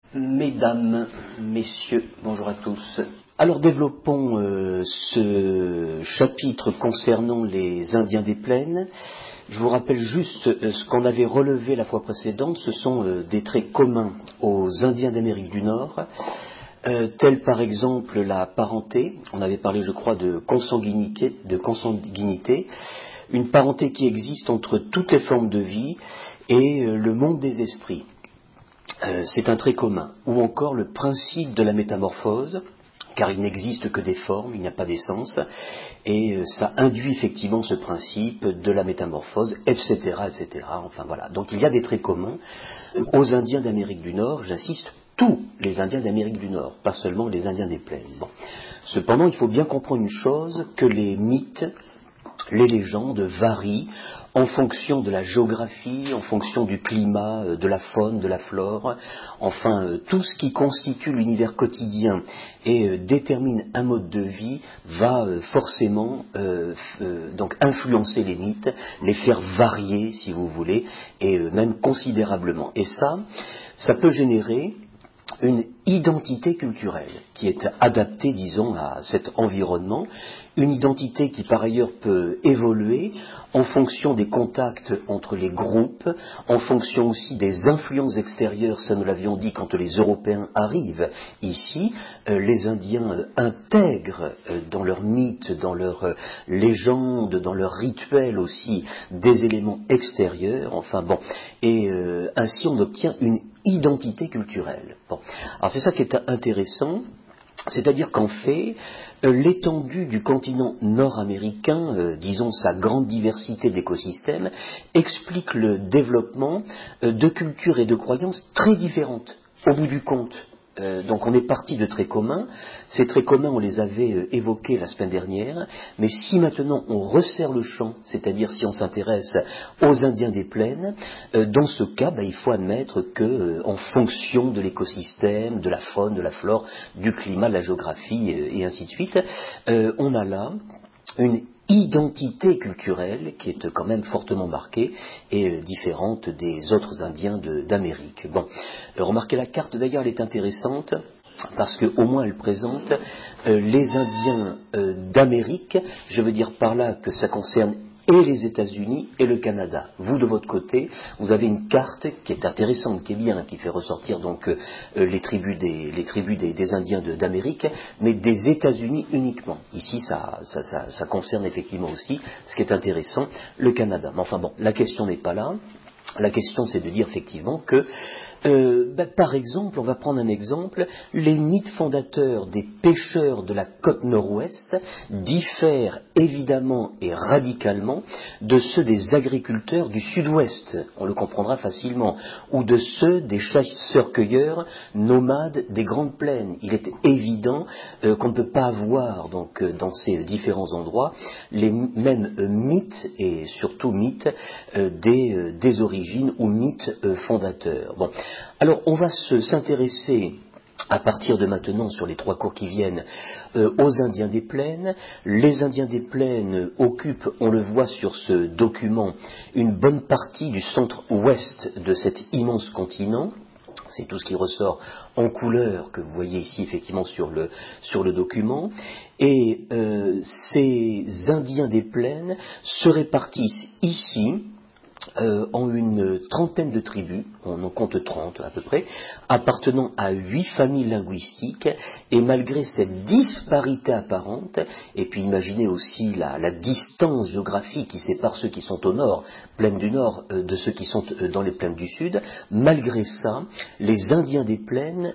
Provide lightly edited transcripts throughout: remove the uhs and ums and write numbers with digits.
Mesdames, Messieurs, bonjour à tous. Alors développons ce chapitre concernant les Indiens des plaines. Je vous rappelle juste ce qu'on avait relevé la fois précédente, ce sont des traits communs aux Indiens d'Amérique du Nord, tels par exemple la parenté. On avait parlé, je crois, de consanguinité, une parenté qui existe entre toutes les formes de vie et le monde des esprits. C'est un trait commun. Ou encore le principe de la métamorphose, car il n'existe que des formes, il n'y a pas d'essence, et ça induit effectivement ce principe de la métamorphose, etc., etc. Enfin voilà. Donc il y a des traits communs aux Indiens d'Amérique du Nord, j'insiste, tous les Indiens d'Amérique du Nord, pas seulement les Indiens des plaines. Bon. Cependant, il faut bien comprendre une chose, que les mythes, les légendes varient en fonction de la géographie, en fonction du climat, de la faune, de la flore, enfin tout ce qui constitue l'univers quotidien et détermine un mode de vie va forcément donc influencer les mythes, les faire varier si vous voulez, et même considérablement. Et ça peut générer une identité culturelle qui est adaptée, disons, à cet environnement, une identité qui par ailleurs peut évoluer en fonction des contacts entre les groupes, en fonction aussi des influences extérieures, ça nous l'avions dit quand les Européens arrivent ici, les Indiens intègrent dans leurs mythes, dans leurs légendes, dans leurs rituels aussi, des éléments extérieurs, enfin bon, et ainsi on obtient une identité culturelle. Bon. Alors c'est ça qui est intéressant, c'est-à-dire qu'en fait, l'étendue du continent nord-américain, disons sa grande diversité d'écosystèmes, explique le développement de cultures et de croyances très différentes, au bout du compte. Donc on est parti de traits communs. Ces traits communs, on les avait évoqués la semaine dernière, mais si maintenant on resserre le champ, c'est-à-dire si on s'intéresse aux Indiens des plaines, dans ce cas, il faut admettre que, en fonction de l'écosystème, de la faune, de la flore, du climat, de la géographie, et ainsi de suite, on a là une identité culturelle qui est quand même fortement marquée et différente des autres Indiens d'Amérique. Bon, remarquez la carte d'ailleurs, elle est intéressante parce qu'au moins elle présente les Indiens d'Amérique, je veux dire par là que ça concerne et les États-Unis et le Canada. Vous, de votre côté, vous avez une carte qui est intéressante, qui est bien, qui fait ressortir donc les tribus des Indiens d'Amérique, mais des États-Unis uniquement. Ici, ça concerne effectivement aussi, ce qui est intéressant, le Canada. Mais enfin bon, la question n'est pas là. La question, c'est de dire effectivement que, par exemple, on va prendre un exemple, les mythes fondateurs des pêcheurs de la côte nord-ouest diffèrent évidemment et radicalement de ceux des agriculteurs du sud-ouest, on le comprendra facilement, ou de ceux des chasseurs-cueilleurs nomades des grandes plaines. Il est évident qu'on ne peut pas avoir donc dans ces différents endroits les mêmes mythes et surtout mythes des origines ou mythes fondateurs. Bon. Alors on va s'intéresser à partir de maintenant, sur les 3 cours qui viennent, aux Indiens des plaines. Les Indiens des plaines occupent, on le voit sur ce document, une bonne partie du centre-ouest de cet immense continent. C'est tout ce qui ressort en couleur que vous voyez ici effectivement sur le document. Et ces Indiens des plaines se répartissent ici en une trentaine de tribus, on en compte 30 à peu près, appartenant à 8 familles linguistiques, et malgré cette disparité apparente, et puis imaginez aussi la distance géographique qui sépare ceux qui sont au nord, plaine du nord, de ceux qui sont dans les plaines du sud, malgré ça, les Indiens des plaines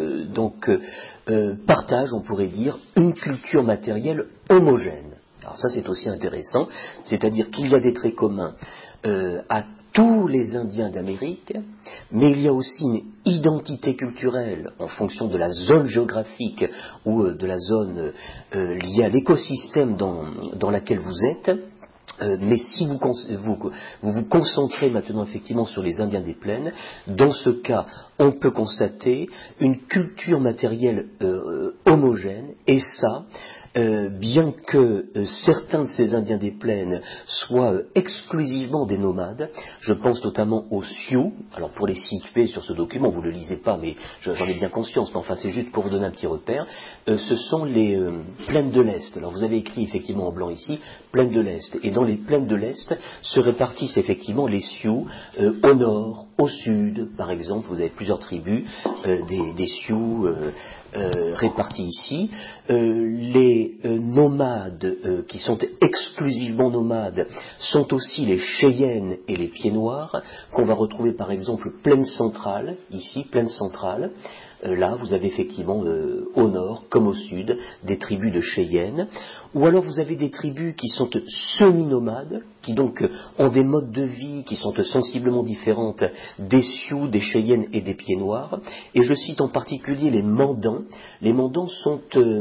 partagent, on pourrait dire, une culture matérielle homogène. Alors ça c'est aussi intéressant, c'est-à-dire qu'il y a des traits communs à tous les Indiens d'Amérique, mais il y a aussi une identité culturelle en fonction de la zone géographique ou de la zone liée à l'écosystème dans laquelle vous êtes. Mais si vous vous concentrez maintenant effectivement sur les Indiens des plaines, dans ce cas, on peut constater une culture matérielle homogène, et ça, bien que certains de ces Indiens des plaines soient exclusivement des nomades, je pense notamment aux Sioux. Alors pour les situer sur ce document, vous ne le lisez pas, mais j'en ai bien conscience, mais enfin c'est juste pour vous donner un petit repère, ce sont les plaines de l'Est. Alors vous avez écrit effectivement en blanc ici, plaines de l'Est, et dans les plaines de l'Est se répartissent effectivement les Sioux au nord, au sud, par exemple, vous avez plusieurs tribus des Sioux répartis ici. Les nomades qui sont exclusivement nomades sont aussi les Cheyennes et les Pieds-Noirs, qu'on va retrouver par exemple plaine centrale, ici, plaine centrale. Là, vous avez effectivement au nord comme au sud des tribus de Cheyennes, ou alors vous avez des tribus qui sont semi-nomades, qui donc ont des modes de vie qui sont sensiblement différentes des Sioux, des Cheyennes et des Pieds-Noirs. Et je cite en particulier les Mandans. Les Mandans sont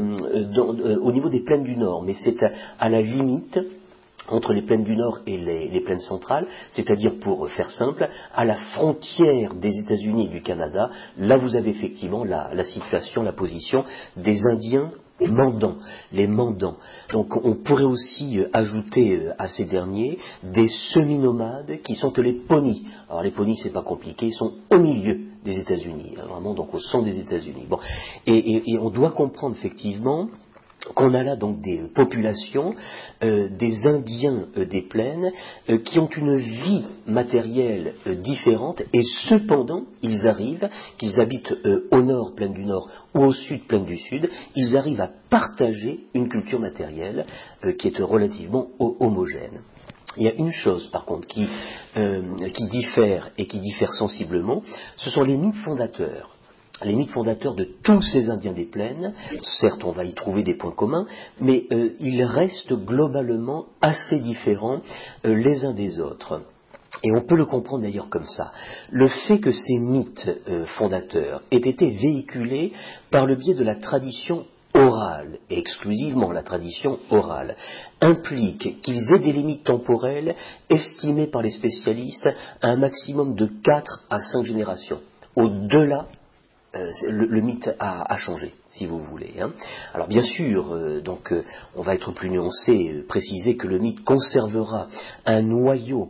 au niveau des plaines du Nord, mais c'est à la limite entre les plaines du Nord et les plaines centrales, c'est-à-dire, pour faire simple, à la frontière des États-Unis et du Canada. Là vous avez effectivement la situation, la position des Indiens mandants, les mandants. Donc on pourrait aussi ajouter à ces derniers des semi-nomades qui sont les Pawnees. Alors les Pawnees, c'est pas compliqué, ils sont au milieu des États-Unis, vraiment donc au centre des États-Unis. Bon, et on doit comprendre effectivement qu'on a là donc des populations, des Indiens des plaines, qui ont une vie matérielle différente, et cependant, ils arrivent, qu'ils habitent au nord, plaine du Nord, ou au sud, plaine du Sud, ils arrivent à partager une culture matérielle qui est relativement homogène. Il y a une chose, par contre, qui diffère, et qui diffère sensiblement, ce sont les mythes fondateurs. Les mythes fondateurs de tous ces Indiens des plaines, certes on va y trouver des points communs, mais ils restent globalement assez différents les uns des autres. Et on peut le comprendre d'ailleurs comme ça. Le fait que ces mythes fondateurs aient été véhiculés par le biais de la tradition orale, et exclusivement la tradition orale, implique qu'ils aient des limites temporelles estimées par les spécialistes à un maximum de 4 à 5 générations. Au-delà, le mythe a changé, si vous voulez. Alors bien sûr, on va être plus nuancé, préciser que le mythe conservera un noyau,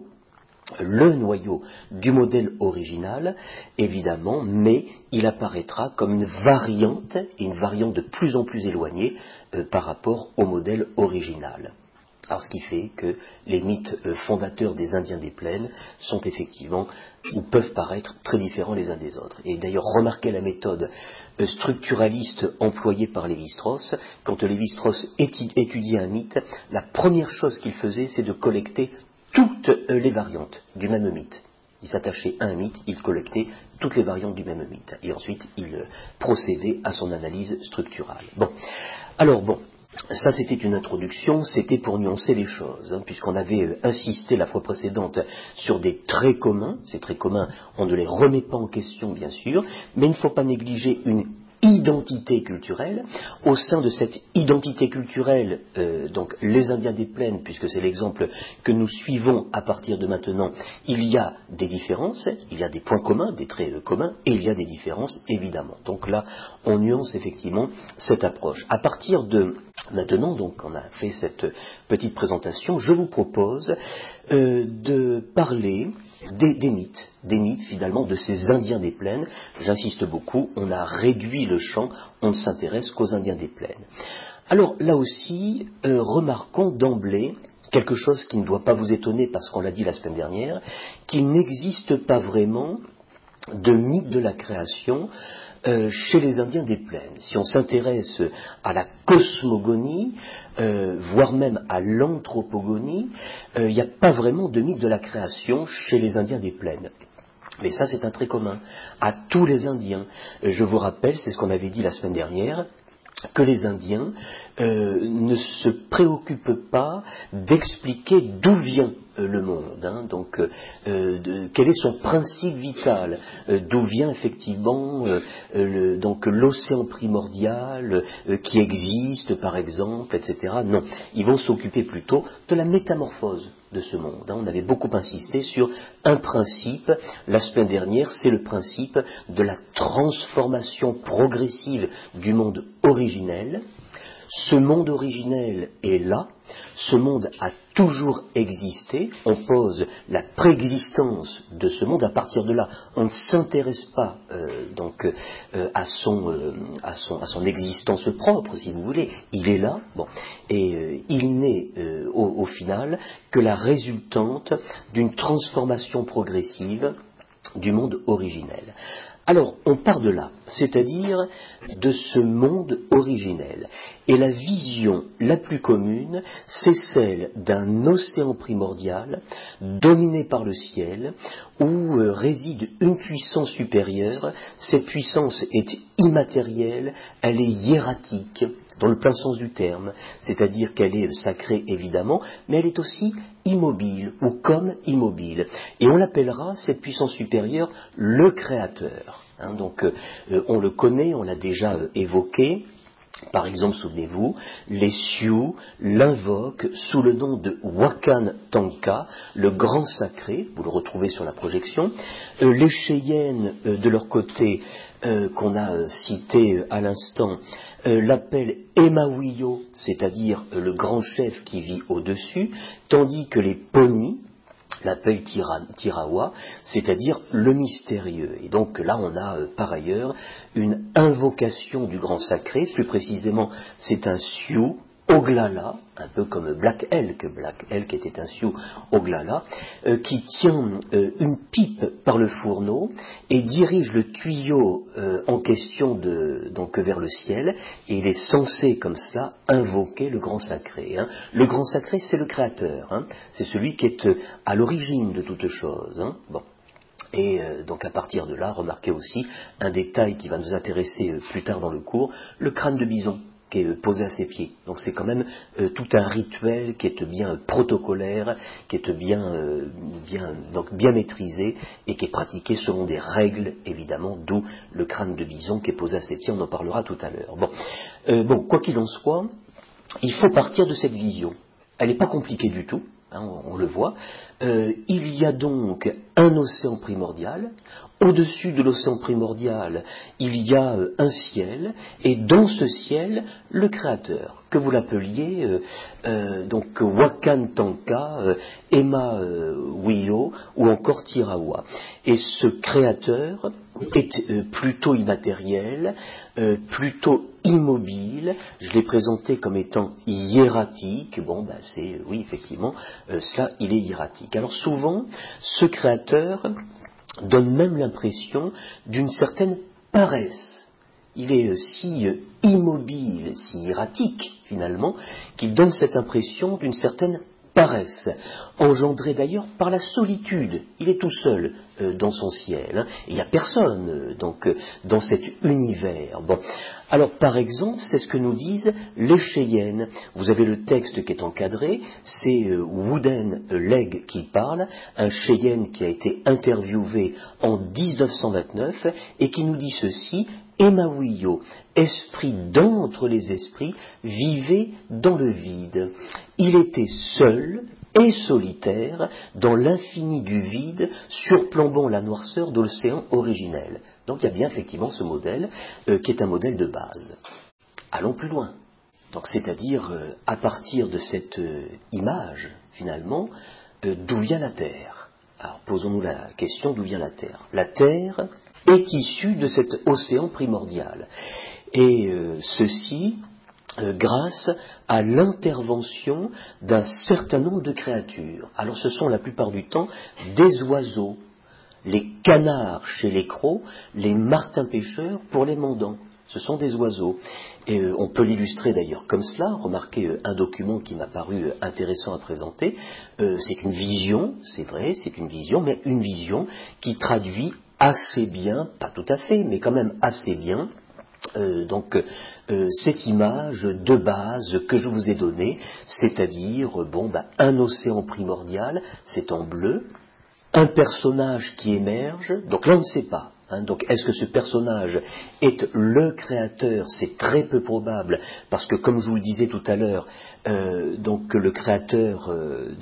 le noyau du modèle original, évidemment, mais il apparaîtra comme une variante de plus en plus éloignée par rapport au modèle original. Alors ce qui fait que les mythes fondateurs des Indiens des plaines sont effectivement, ou peuvent paraître, très différents les uns des autres. Et d'ailleurs, remarquez la méthode structuraliste employée par Lévi-Strauss. Quand Lévi-Strauss étudiait un mythe, la première chose qu'il faisait, c'est de collecter toutes les variantes du même mythe. Il s'attachait à un mythe, il collectait toutes les variantes du même mythe. Et ensuite, il procédait à son analyse structurale. Bon. Ça, c'était une introduction, c'était pour nuancer les choses, puisqu'on avait insisté la fois précédente sur des traits communs. Ces traits communs, on ne les remet pas en question, bien sûr, mais il ne faut pas négliger une identité culturelle. Au sein de cette identité culturelle, donc les Indiens des plaines, puisque c'est l'exemple que nous suivons à partir de maintenant, il y a des différences, il y a des points communs, des traits communs, et il y a des différences, évidemment. Donc là, on nuance effectivement cette approche. À partir de maintenant, donc, on a fait cette petite présentation, je vous propose de parler des mythes finalement de ces Indiens des plaines. J'insiste beaucoup, on a réduit le champ, on ne s'intéresse qu'aux Indiens des plaines. Alors là aussi, remarquons d'emblée quelque chose qui ne doit pas vous étonner parce qu'on l'a dit la semaine dernière, qu'il n'existe pas vraiment de mythe de la création chez les Indiens des plaines. Si on s'intéresse à la cosmogonie, voire même à l'anthropogonie, il n'y a pas vraiment de mythe de la création chez les Indiens des plaines. Mais ça, c'est un trait commun à tous les Indiens. Je vous rappelle, c'est ce qu'on avait dit la semaine dernière, que les Indiens ne se préoccupent pas d'expliquer d'où vient le monde, quel est son principe vital, d'où vient effectivement l'océan primordial qui existe par exemple, etc. Non, ils vont s'occuper plutôt de la métamorphose de ce monde. On avait beaucoup insisté sur un principe, la semaine dernière, c'est le principe de la transformation progressive du monde originel, Ce monde originel est là, ce monde a toujours existé, on pose la préexistence de ce monde, à partir de là, on ne s'intéresse pas à son existence propre, si vous voulez, il est là, bon, et il n'est au final que la résultante d'une transformation progressive du monde originel. Alors, on part de là, c'est-à-dire de ce monde originel. Et la vision la plus commune, c'est celle d'un océan primordial dominé par le ciel, où réside une puissance supérieure. Cette puissance est immatérielle, elle est hiératique, dans le plein sens du terme, c'est-à-dire qu'elle est sacrée évidemment, mais elle est aussi immobile, ou comme immobile. Et on l'appellera, cette puissance supérieure, le Créateur. Donc on le connaît, on l'a déjà évoqué. Par exemple, souvenez-vous, les Sioux l'invoquent sous le nom de Wakan Tanka, le grand sacré, vous le retrouvez sur la projection. Les Cheyennes, de leur côté, qu'on a cité à l'instant, l'appellent Emawiyo, c'est-à-dire le grand chef qui vit au-dessus, tandis que les Poni l'appellent Tirawa, c'est-à-dire le mystérieux. Et donc là, on a par ailleurs une invocation du grand sacré, plus précisément, c'est un Sioux, Oglala, un peu comme Black Elk était un Sioux Oglala, qui tient une pipe par le fourneau et dirige le tuyau en question donc vers le ciel, et il est censé comme cela invoquer le grand sacré. Le grand sacré, c'est le créateur, c'est celui qui est à l'origine de toute chose. Bon. Et donc à partir de là, remarquez aussi un détail qui va nous intéresser plus tard dans le cours, le crâne de bison qui est posé à ses pieds. Donc c'est quand même tout un rituel qui est bien protocolaire, qui est bien maîtrisé et qui est pratiqué selon des règles, évidemment, d'où le crâne de bison qui est posé à ses pieds, on en parlera tout à l'heure. Bon, quoi qu'il en soit, il faut partir de cette vision. Elle n'est pas compliquée du tout. On le voit, il y a donc un océan primordial, au-dessus de l'océan primordial, il y a un ciel, et dans ce ciel, le Créateur, que vous l'appeliez donc Wakan Tanka, Ema Wiyo, ou encore Tirawa. Et ce Créateur est plutôt immatériel, plutôt immobile, je l'ai présenté comme étant hiératique, oui, effectivement, cela, il est hiératique. Alors souvent, ce créateur donne même l'impression d'une certaine paresse. Il est si immobile, si hiératique, finalement, qu'il donne cette impression d'une certaine paresse, engendrée d'ailleurs par la solitude. Il est tout seul dans son ciel, il n'y a personne dans cet univers. Bon. Alors par exemple, c'est ce que nous disent les Cheyennes. Vous avez le texte qui est encadré, c'est Wooden Leg qui parle, un Cheyenne qui a été interviewé en 1929 et qui nous dit ceci: Emawiyo, esprit d'entre les esprits, vivait dans le vide. Il était seul et solitaire dans l'infini du vide, surplombant la noirceur de l'océan originel. Donc il y a bien effectivement ce modèle qui est un modèle de base. Allons plus loin. Donc c'est-à-dire à partir de cette image, finalement, d'où vient la Terre? Alors posons-nous la question, d'où vient la Terre? La Terre est issue de cet océan primordial. Et ceci grâce à l'intervention d'un certain nombre de créatures. Alors ce sont la plupart du temps des oiseaux, les canards chez les crocs, les martins pêcheurs pour les mandants. Ce sont des oiseaux. Et on peut l'illustrer d'ailleurs comme cela. Remarquez un document qui m'a paru intéressant à présenter. C'est une vision, c'est vrai, c'est une vision, mais une vision qui traduit assez bien, pas tout à fait, mais quand même assez bien, cette image de base que je vous ai donnée, c'est-à-dire un océan primordial, c'est en bleu, un personnage qui émerge, donc là on ne sait pas, Donc est-ce que ce personnage est le créateur? C'est très peu probable, parce que comme je vous le disais tout à l'heure, donc le créateur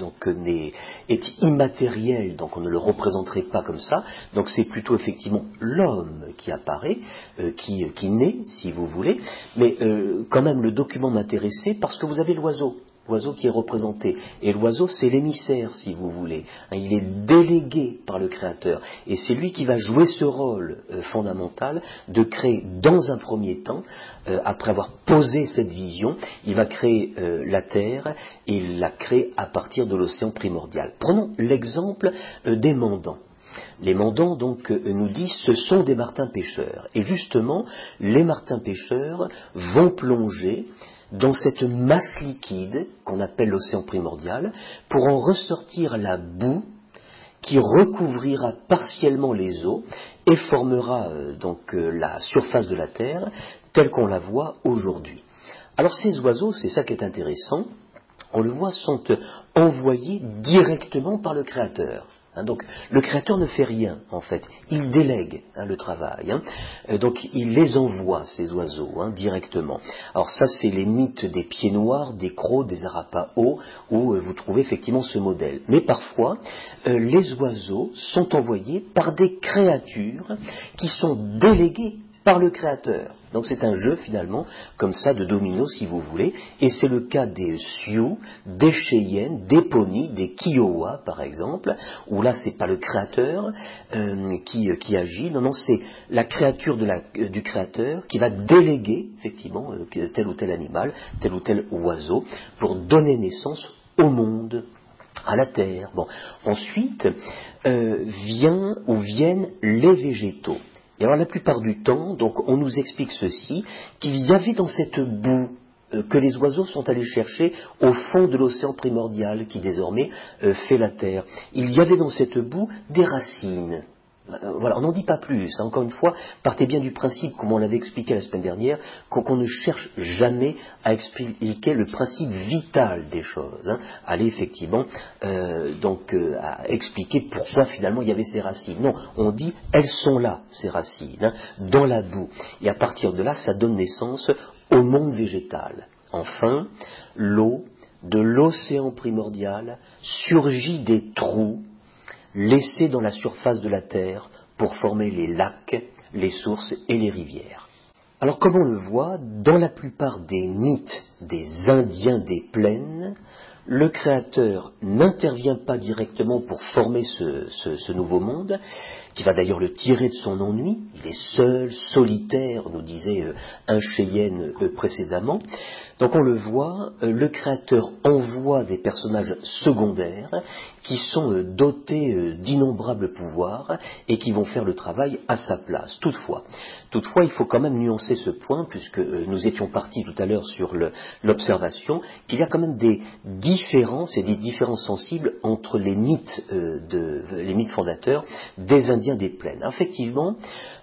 est immatériel, donc on ne le représenterait pas comme ça. Donc c'est plutôt effectivement l'homme qui apparaît, qui naît, si vous voulez. Mais quand même le document m'intéressait parce que vous avez l'oiseau. L'oiseau qui est représenté. Et l'oiseau, c'est l'émissaire, si vous voulez. Il est délégué par le Créateur. Et c'est lui qui va jouer ce rôle fondamental de créer dans un premier temps, après avoir posé cette vision, il va créer la Terre et il la crée à partir de l'océan primordial. Prenons l'exemple des Mandans. Les Mandans, donc, nous disent ce sont des martins pêcheurs. Et justement, les martins pêcheurs vont plonger dans cette masse liquide qu'on appelle l'océan primordial pour en ressortir la boue qui recouvrira partiellement les eaux et formera la surface de la Terre telle qu'on la voit aujourd'hui. Alors ces oiseaux, c'est ça qui est intéressant, on le voit, sont envoyés directement par le Créateur. Donc le Créateur ne fait rien en fait, il délègue le travail, donc il les envoie ces oiseaux directement. Alors ça c'est les mythes des pieds noirs, des crocs, des arapaos où vous trouvez effectivement ce modèle. Mais parfois les oiseaux sont envoyés par des créatures qui sont déléguées par le Créateur. Donc c'est un jeu finalement comme ça de domino si vous voulez, et c'est le cas des Sioux, des Cheyennes, des Poni, des Kiowa par exemple, où là c'est pas le Créateur qui agit, non c'est la créature du Créateur qui va déléguer effectivement tel ou tel animal, tel ou tel oiseau pour donner naissance au monde, à la terre. Bon, ensuite viennent les végétaux. Et alors la plupart du temps, donc on nous explique ceci, qu'il y avait dans cette boue que les oiseaux sont allés chercher au fond de l'océan primordial qui désormais fait la terre. Il y avait dans cette boue des racines. Voilà, on n'en dit pas plus. Encore une fois, partez bien du principe, comme on l'avait expliqué la semaine dernière, qu'on ne cherche jamais à expliquer le principe vital des choses. Aller effectivement à expliquer pourquoi finalement il y avait ces racines. Non, on dit elles sont là, ces racines, dans la boue. Et à partir de là, ça donne naissance au monde végétal. Enfin, l'eau de l'océan primordial surgit des trous laissés dans la surface de la terre pour former les lacs, les sources et les rivières. Alors comme on le voit, dans la plupart des mythes des Indiens des plaines, le Créateur n'intervient pas directement pour former ce nouveau monde, qui va d'ailleurs le tirer de son ennui. Il est seul, solitaire, nous disait un Cheyenne précédemment. Donc on le voit, le Créateur envoie des personnages secondaires qui sont dotés d'innombrables pouvoirs et qui vont faire le travail à sa place. Toutefois, il faut quand même nuancer ce point, puisque nous étions partis tout à l'heure sur l'observation, qu'il y a quand même des différences et des différences sensibles entre les mythes fondateurs des Indiens des plaines. Effectivement,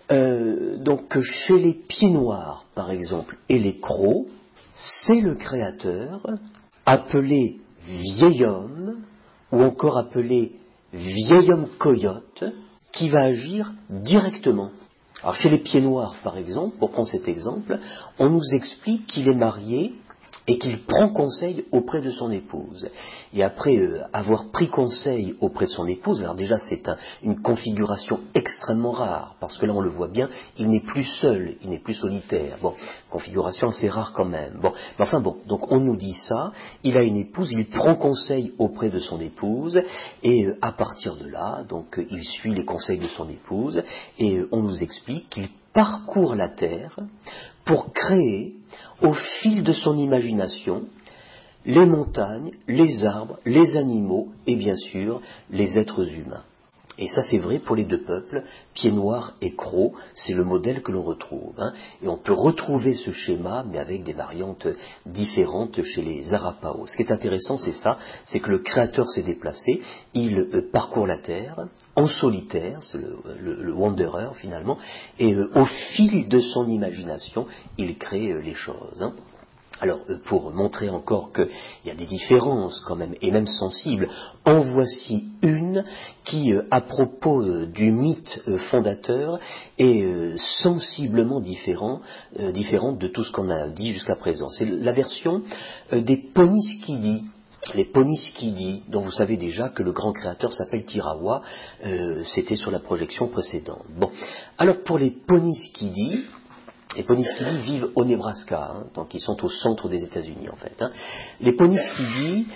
donc chez les pieds noirs, par exemple, et les crocs, c'est le Créateur, appelé vieil homme, ou encore appelé vieil homme coyote, qui va agir directement. Alors chez les pieds noirs, par exemple, pour prendre cet exemple, on nous explique qu'il est marié et qu'il prend conseil auprès de son épouse. Et après avoir pris conseil auprès de son épouse, alors déjà c'est une configuration extrêmement rare, parce que là on le voit bien, il n'est plus seul, il n'est plus solitaire. Bon, configuration assez rare quand même. Bon, mais enfin bon, donc on nous dit ça, il a une épouse, il prend conseil auprès de son épouse, et à partir de là, donc il suit les conseils de son épouse, et on nous explique qu'il parcourt la terre pour créer, au fil de son imagination, les montagnes, les arbres, les animaux et bien sûr les êtres humains. Et ça c'est vrai pour les deux peuples, pieds noirs et crocs, c'est le modèle que l'on retrouve. Et on peut retrouver ce schéma, mais avec des variantes différentes chez les Arapaos. Ce qui est intéressant, c'est ça, c'est que le Créateur s'est déplacé, il parcourt la terre, en solitaire, c'est le wanderer finalement, et au fil de son imagination, il crée les choses. Alors, pour montrer encore qu'il y a des différences quand même, et même sensibles, en voici une qui, à propos du mythe fondateur, est sensiblement différente de tout ce qu'on a dit jusqu'à présent. C'est la version des Poniskidi. Les Poniskidi, dont vous savez déjà que le grand créateur s'appelle Tirawa, c'était sur la projection précédente. Bon, alors pour les Poniskidi, les Poniskidi vivent au Nebraska, donc ils sont au centre des États-Unis en fait. Les Poniskidi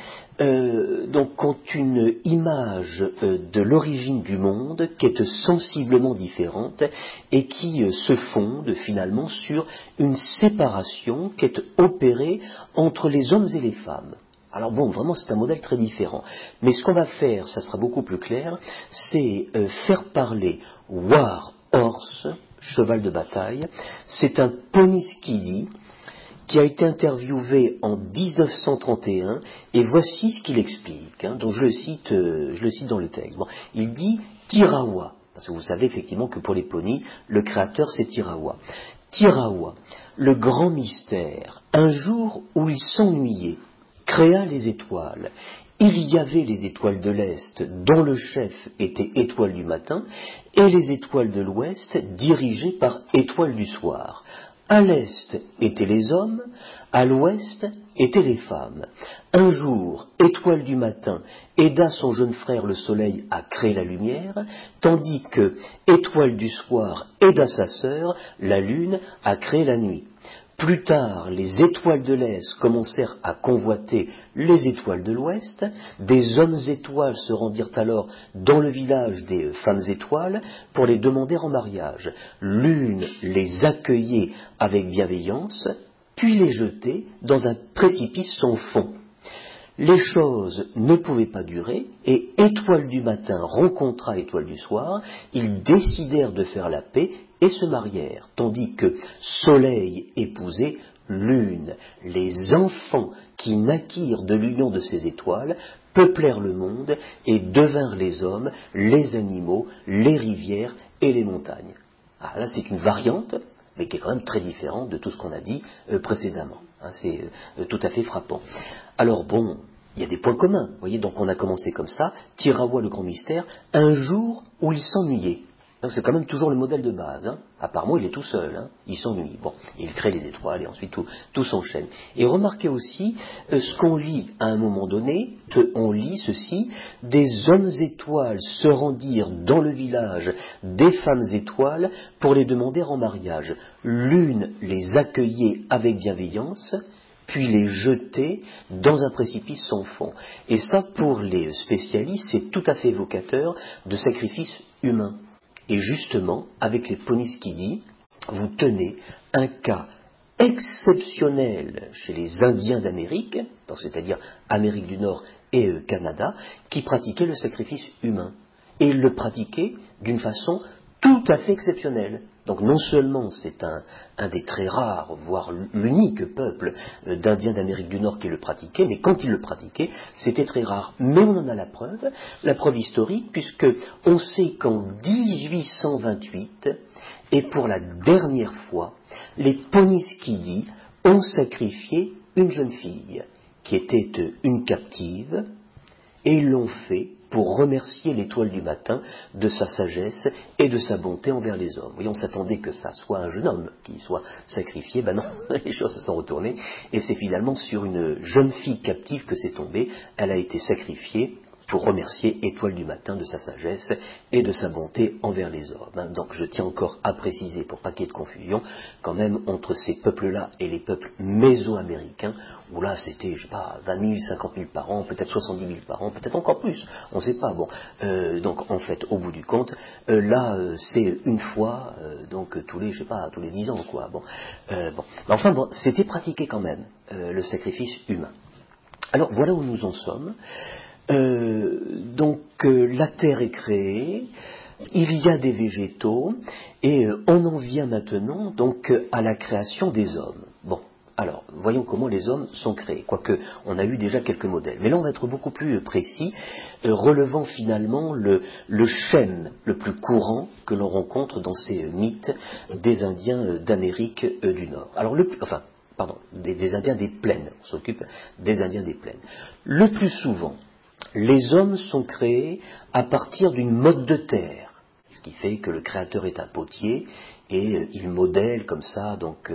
donc ont une image de l'origine du monde qui est sensiblement différente et qui se fonde finalement sur une séparation qui est opérée entre les hommes et les femmes. Alors bon, vraiment c'est un modèle très différent. Mais ce qu'on va faire, ça sera beaucoup plus clair, c'est faire parler War Horse, cheval de bataille. C'est un Poniskidi qui a été interviewé en 1931 et voici ce qu'il explique. Donc je le cite dans le texte. Bon, il dit Tirawa, parce que vous savez effectivement que pour les ponis, le créateur c'est Tirawa. Tirawa, le grand mystère, un jour où il s'ennuyait, créa les étoiles. Il y avait les étoiles de l'Est, dont le chef était Étoile du matin, et les étoiles de l'Ouest, dirigées par Étoile du soir. À l'Est étaient les hommes, à l'Ouest étaient les femmes. Un jour, Étoile du matin aida son jeune frère le Soleil à créer la lumière, tandis que Étoile du soir aida sa sœur, la Lune, à créer la nuit. Plus tard, les étoiles de l'Est commencèrent à convoiter les étoiles de l'Ouest. Des hommes étoiles se rendirent alors dans le village des femmes étoiles pour les demander en mariage. L'une les accueillait avec bienveillance, puis les jetait dans un précipice sans fond. Les choses ne pouvaient pas durer, et Étoile du matin rencontra Étoile du soir. Ils décidèrent de faire la paix et se marièrent, tandis que Soleil épousait Lune. Les enfants qui naquirent de l'union de ces étoiles peuplèrent le monde et devinrent les hommes, les animaux, les rivières et les montagnes. Ah, là, c'est une variante, mais qui est quand même très différente de tout ce qu'on a dit précédemment. C'est tout à fait frappant. Alors bon, il y a des points communs, vous voyez, donc on a commencé comme ça, Tirawa le grand mystère, un jour où il s'ennuyait. Donc c'est quand même toujours le modèle de base. Apparemment, il est tout seul, il s'ennuie. Bon, il crée les étoiles et ensuite tout s'enchaîne. Et remarquez aussi ce qu'on lit à un moment donné, on lit ceci, des hommes étoiles se rendirent dans le village des femmes étoiles pour les demander en mariage. L'une les accueillait avec bienveillance, puis les jeter dans un précipice sans fond. Et ça, pour les spécialistes, c'est tout à fait évocateur de sacrifices humains. Et justement, avec les Poniskidi, vous tenez un cas exceptionnel chez les Indiens d'Amérique, c'est-à-dire Amérique du Nord et Canada, qui pratiquaient le sacrifice humain. Et ils le pratiquaient d'une façon tout à fait exceptionnelle. Donc non seulement c'est un des très rares, voire l'unique peuple d'Indiens d'Amérique du Nord qui le pratiquait, mais quand ils le pratiquaient, c'était très rare. Mais on en a la preuve historique, puisque on sait qu'en 1828, et pour la dernière fois, les Poniskidi ont sacrifié une jeune fille, qui était une captive, et ils l'ont fait pour remercier l'étoile du matin de sa sagesse et de sa bonté envers les hommes. Oui, on s'attendait que ça soit un jeune homme qui soit sacrifié, ben non, les choses se sont retournées, et c'est finalement sur une jeune fille captive que c'est tombé. Elle a été sacrifiée pour remercier Étoile du matin de sa sagesse et de sa bonté envers les hommes. Donc je tiens encore à préciser, pour pas qu'il y ait de confusion, quand même entre ces peuples-là et les peuples mésoaméricains, où là c'était, je sais pas, 20 000, 50 000 par an, peut-être 70 000 par an, peut-être encore plus, on ne sait pas. Bon, donc en fait, au bout du compte, là c'est une fois, donc tous les, je sais pas, tous les 10 ans, quoi. Bon, mais enfin bon, c'était pratiqué quand même, le sacrifice humain. Alors voilà où nous en sommes. Donc la terre est créée, il y a des végétaux, et on en vient maintenant donc à la création des hommes. Bon, alors voyons comment les hommes sont créés, quoique on a eu déjà quelques modèles. Mais là on va être beaucoup plus précis, relevant finalement le schème le plus courant que l'on rencontre dans ces mythes des Indiens d'Amérique du Nord. Alors des Indiens des plaines. On s'occupe des Indiens des plaines. Le plus souvent, les hommes sont créés à partir d'une motte de terre, ce qui fait que le créateur est un potier et il modèle comme ça donc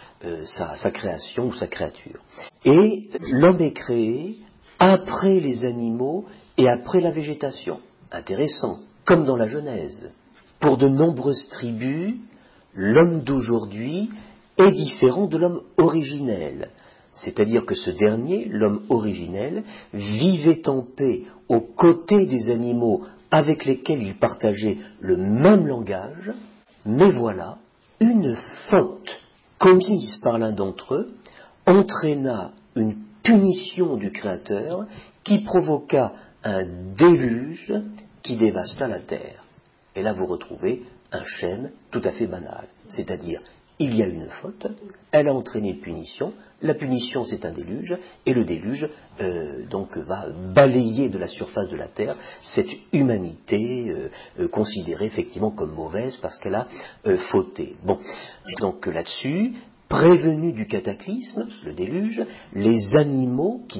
sa création ou sa créature. Et l'homme est créé après les animaux et après la végétation. Intéressant, comme dans la Genèse. Pour de nombreuses tribus, l'homme d'aujourd'hui est différent de l'homme originel. C'est-à-dire que ce dernier, l'homme originel, vivait en paix aux côtés des animaux avec lesquels il partageait le même langage, mais voilà, une faute commise par l'un d'entre eux entraîna une punition du Créateur qui provoqua un déluge qui dévasta la terre. Et là vous retrouvez un schème tout à fait banal, c'est-à-dire il y a une faute, elle a entraîné une punition, la punition c'est un déluge, et le déluge donc va balayer de la surface de la terre cette humanité considérée effectivement comme mauvaise parce qu'elle a fauté. Bon, donc là-dessus, prévenus du cataclysme, le déluge, les animaux qui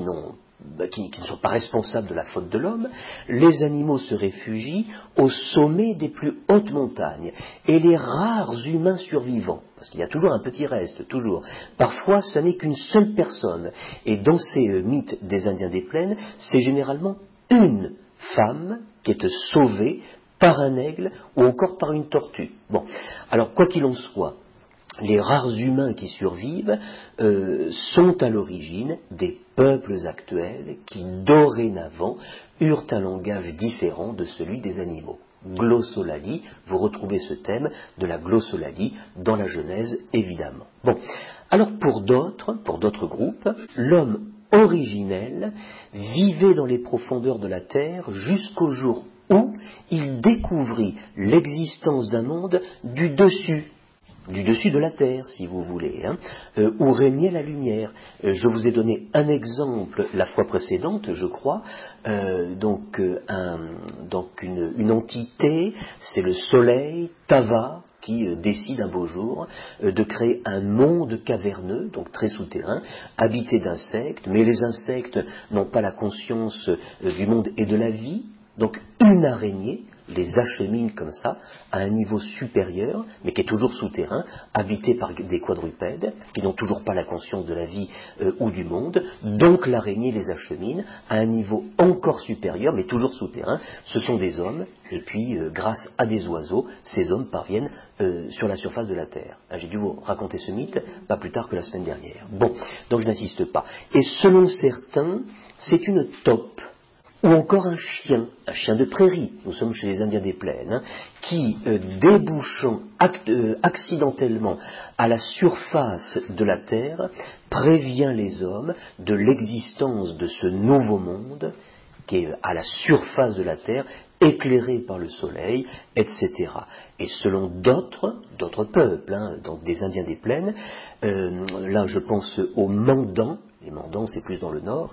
ne sont pas responsables de la faute de l'homme, les animaux se réfugient au sommet des plus hautes montagnes. Et les rares humains survivants, parce qu'il y a toujours un petit reste, toujours, parfois ça n'est qu'une seule personne. Et dans ces mythes des Indiens des plaines, c'est généralement une femme qui est sauvée par un aigle ou encore par une tortue. Bon, alors quoi qu'il en soit, les rares humains qui survivent sont à l'origine des peuples actuels qui, dorénavant, eurent un langage différent de celui des animaux. Glossolalie, vous retrouvez ce thème de la glossolalie dans la Genèse, évidemment. Bon, alors pour d'autres groupes, l'homme originel vivait dans les profondeurs de la terre jusqu'au jour où il découvrit l'existence d'un monde du dessus de la terre, si vous voulez, où régnait la lumière. Je vous ai donné un exemple la fois précédente, je crois, donc une entité, c'est le soleil, Tava, qui décide un beau jour de créer un monde caverneux, donc très souterrain, habité d'insectes, mais les insectes n'ont pas la conscience du monde et de la vie, donc une araignée les achemine comme ça à un niveau supérieur, mais qui est toujours souterrain, habité par des quadrupèdes qui n'ont toujours pas la conscience de la vie ou du monde. Donc l'araignée les achemine à un niveau encore supérieur, mais toujours souterrain. Ce sont des hommes, et puis grâce à des oiseaux, ces hommes parviennent sur la surface de la Terre. J'ai dû vous raconter ce mythe pas plus tard que la semaine dernière. Bon, donc je n'insiste pas. Et selon certains, c'est une taupe, ou encore un chien de prairie, nous sommes chez les Indiens des plaines, qui, débouchant accidentellement à la surface de la terre, prévient les hommes de l'existence de ce nouveau monde qui est à la surface de la terre, éclairé par le soleil, etc. Et selon d'autres peuples, donc des Indiens des plaines, là je pense aux Mandans. Les Mandans, c'est plus dans le nord.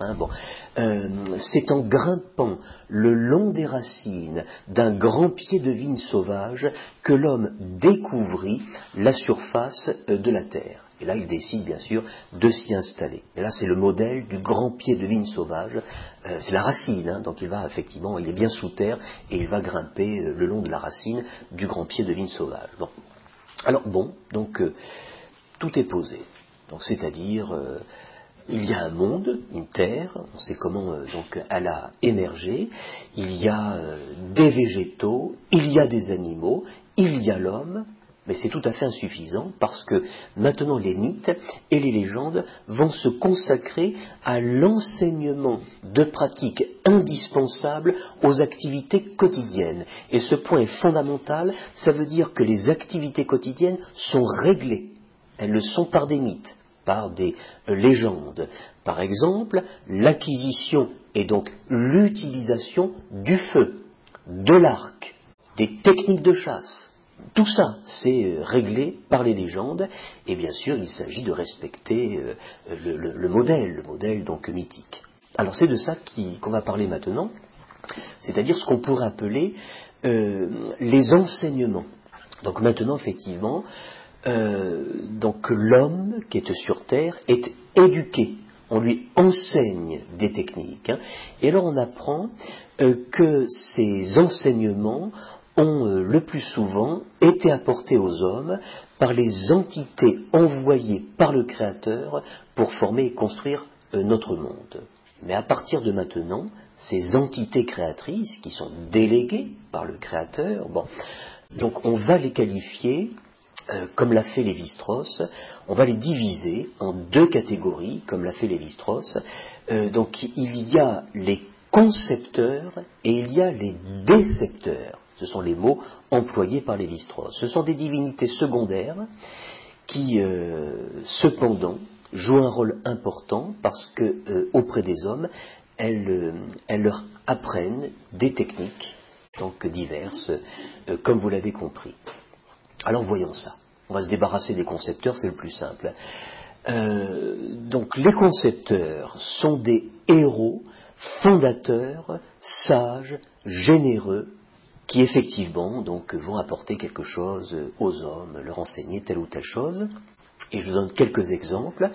C'est en grimpant le long des racines d'un grand pied de vigne sauvage que l'homme découvrit la surface de la terre. Et là, il décide bien sûr de s'y installer. Et là, c'est le modèle du grand pied de vigne sauvage. C'est la racine, donc il va effectivement, il est bien sous terre et il va grimper le long de la racine du grand pied de vigne sauvage. Bon. Alors donc tout est posé. Donc c'est-à-dire il y a un monde, une terre, on sait comment donc elle a émergé, il y a des végétaux, il y a des animaux, il y a l'homme, mais c'est tout à fait insuffisant parce que maintenant les mythes et les légendes vont se consacrer à l'enseignement de pratiques indispensables aux activités quotidiennes. Et ce point est fondamental, ça veut dire que les activités quotidiennes sont réglées, elles le sont par des mythes, par des légendes. Par exemple, l'acquisition et donc l'utilisation du feu, de l'arc, des techniques de chasse. Tout ça, c'est réglé par les légendes, et bien sûr, il s'agit de respecter le modèle donc mythique. Alors c'est de ça qu'on va parler maintenant, c'est-à-dire ce qu'on pourrait appeler les enseignements. Donc maintenant, effectivement, donc l'homme qui est sur Terre, est éduqué. On lui enseigne des techniques. Et alors on apprend que ces enseignements ont le plus souvent été apportés aux hommes par les entités envoyées par le Créateur pour former et construire notre monde. Mais à partir de maintenant, ces entités créatrices qui sont déléguées par le Créateur, donc on va les qualifier, comme l'a fait Lévi-Strauss, on va les diviser en deux catégories, comme l'a fait Lévi-Strauss. Donc il y a les concepteurs et il y a les décepteurs. Ce sont les mots employés par Lévi-Strauss. Ce sont des divinités secondaires qui, cependant, jouent un rôle important parce que, auprès des hommes, elles leur apprennent des techniques, donc diverses, comme vous l'avez compris. Alors voyons ça. On va se débarrasser des concepteurs, c'est le plus simple. Donc les concepteurs sont des héros fondateurs, sages, généreux, qui effectivement donc vont apporter quelque chose aux hommes, leur enseigner telle ou telle chose. Et je donne quelques exemples.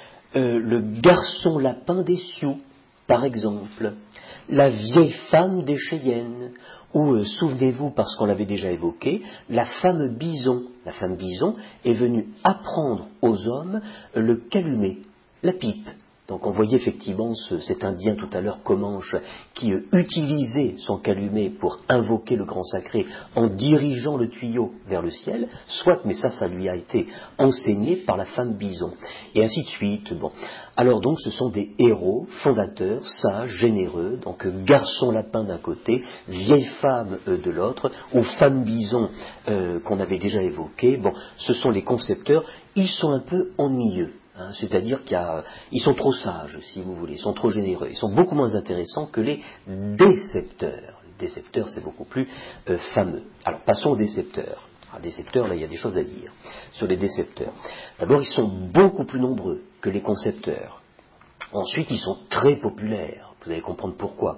Le garçon lapin des Sioux, par exemple, la vieille femme des Cheyennes, ou souvenez-vous, parce qu'on l'avait déjà évoqué, la femme bison. La femme bison est venue apprendre aux hommes le calumet, la pipe. Donc on voyait effectivement cet Indien tout à l'heure, Comanche, qui utilisait son calumet pour invoquer le grand sacré en dirigeant le tuyau vers le ciel, soit, mais ça lui a été enseigné par la femme bison, et ainsi de suite. Alors donc ce sont des héros fondateurs, sages, généreux, donc garçon lapin d'un côté, vieille femme de l'autre, ou femme bison qu'on avait déjà évoqué. Ce sont les concepteurs, ils sont un peu ennuyeux. C'est-à-dire qu'ils sont trop sages, si vous voulez, ils sont trop généreux, ils sont beaucoup moins intéressants que les décepteurs. Les décepteurs, c'est beaucoup plus fameux. Alors, passons aux décepteurs. Alors, décepteurs, là, il y a des choses à dire sur les décepteurs. D'abord, ils sont beaucoup plus nombreux que les concepteurs. Ensuite, ils sont très populaires. Vous allez comprendre pourquoi.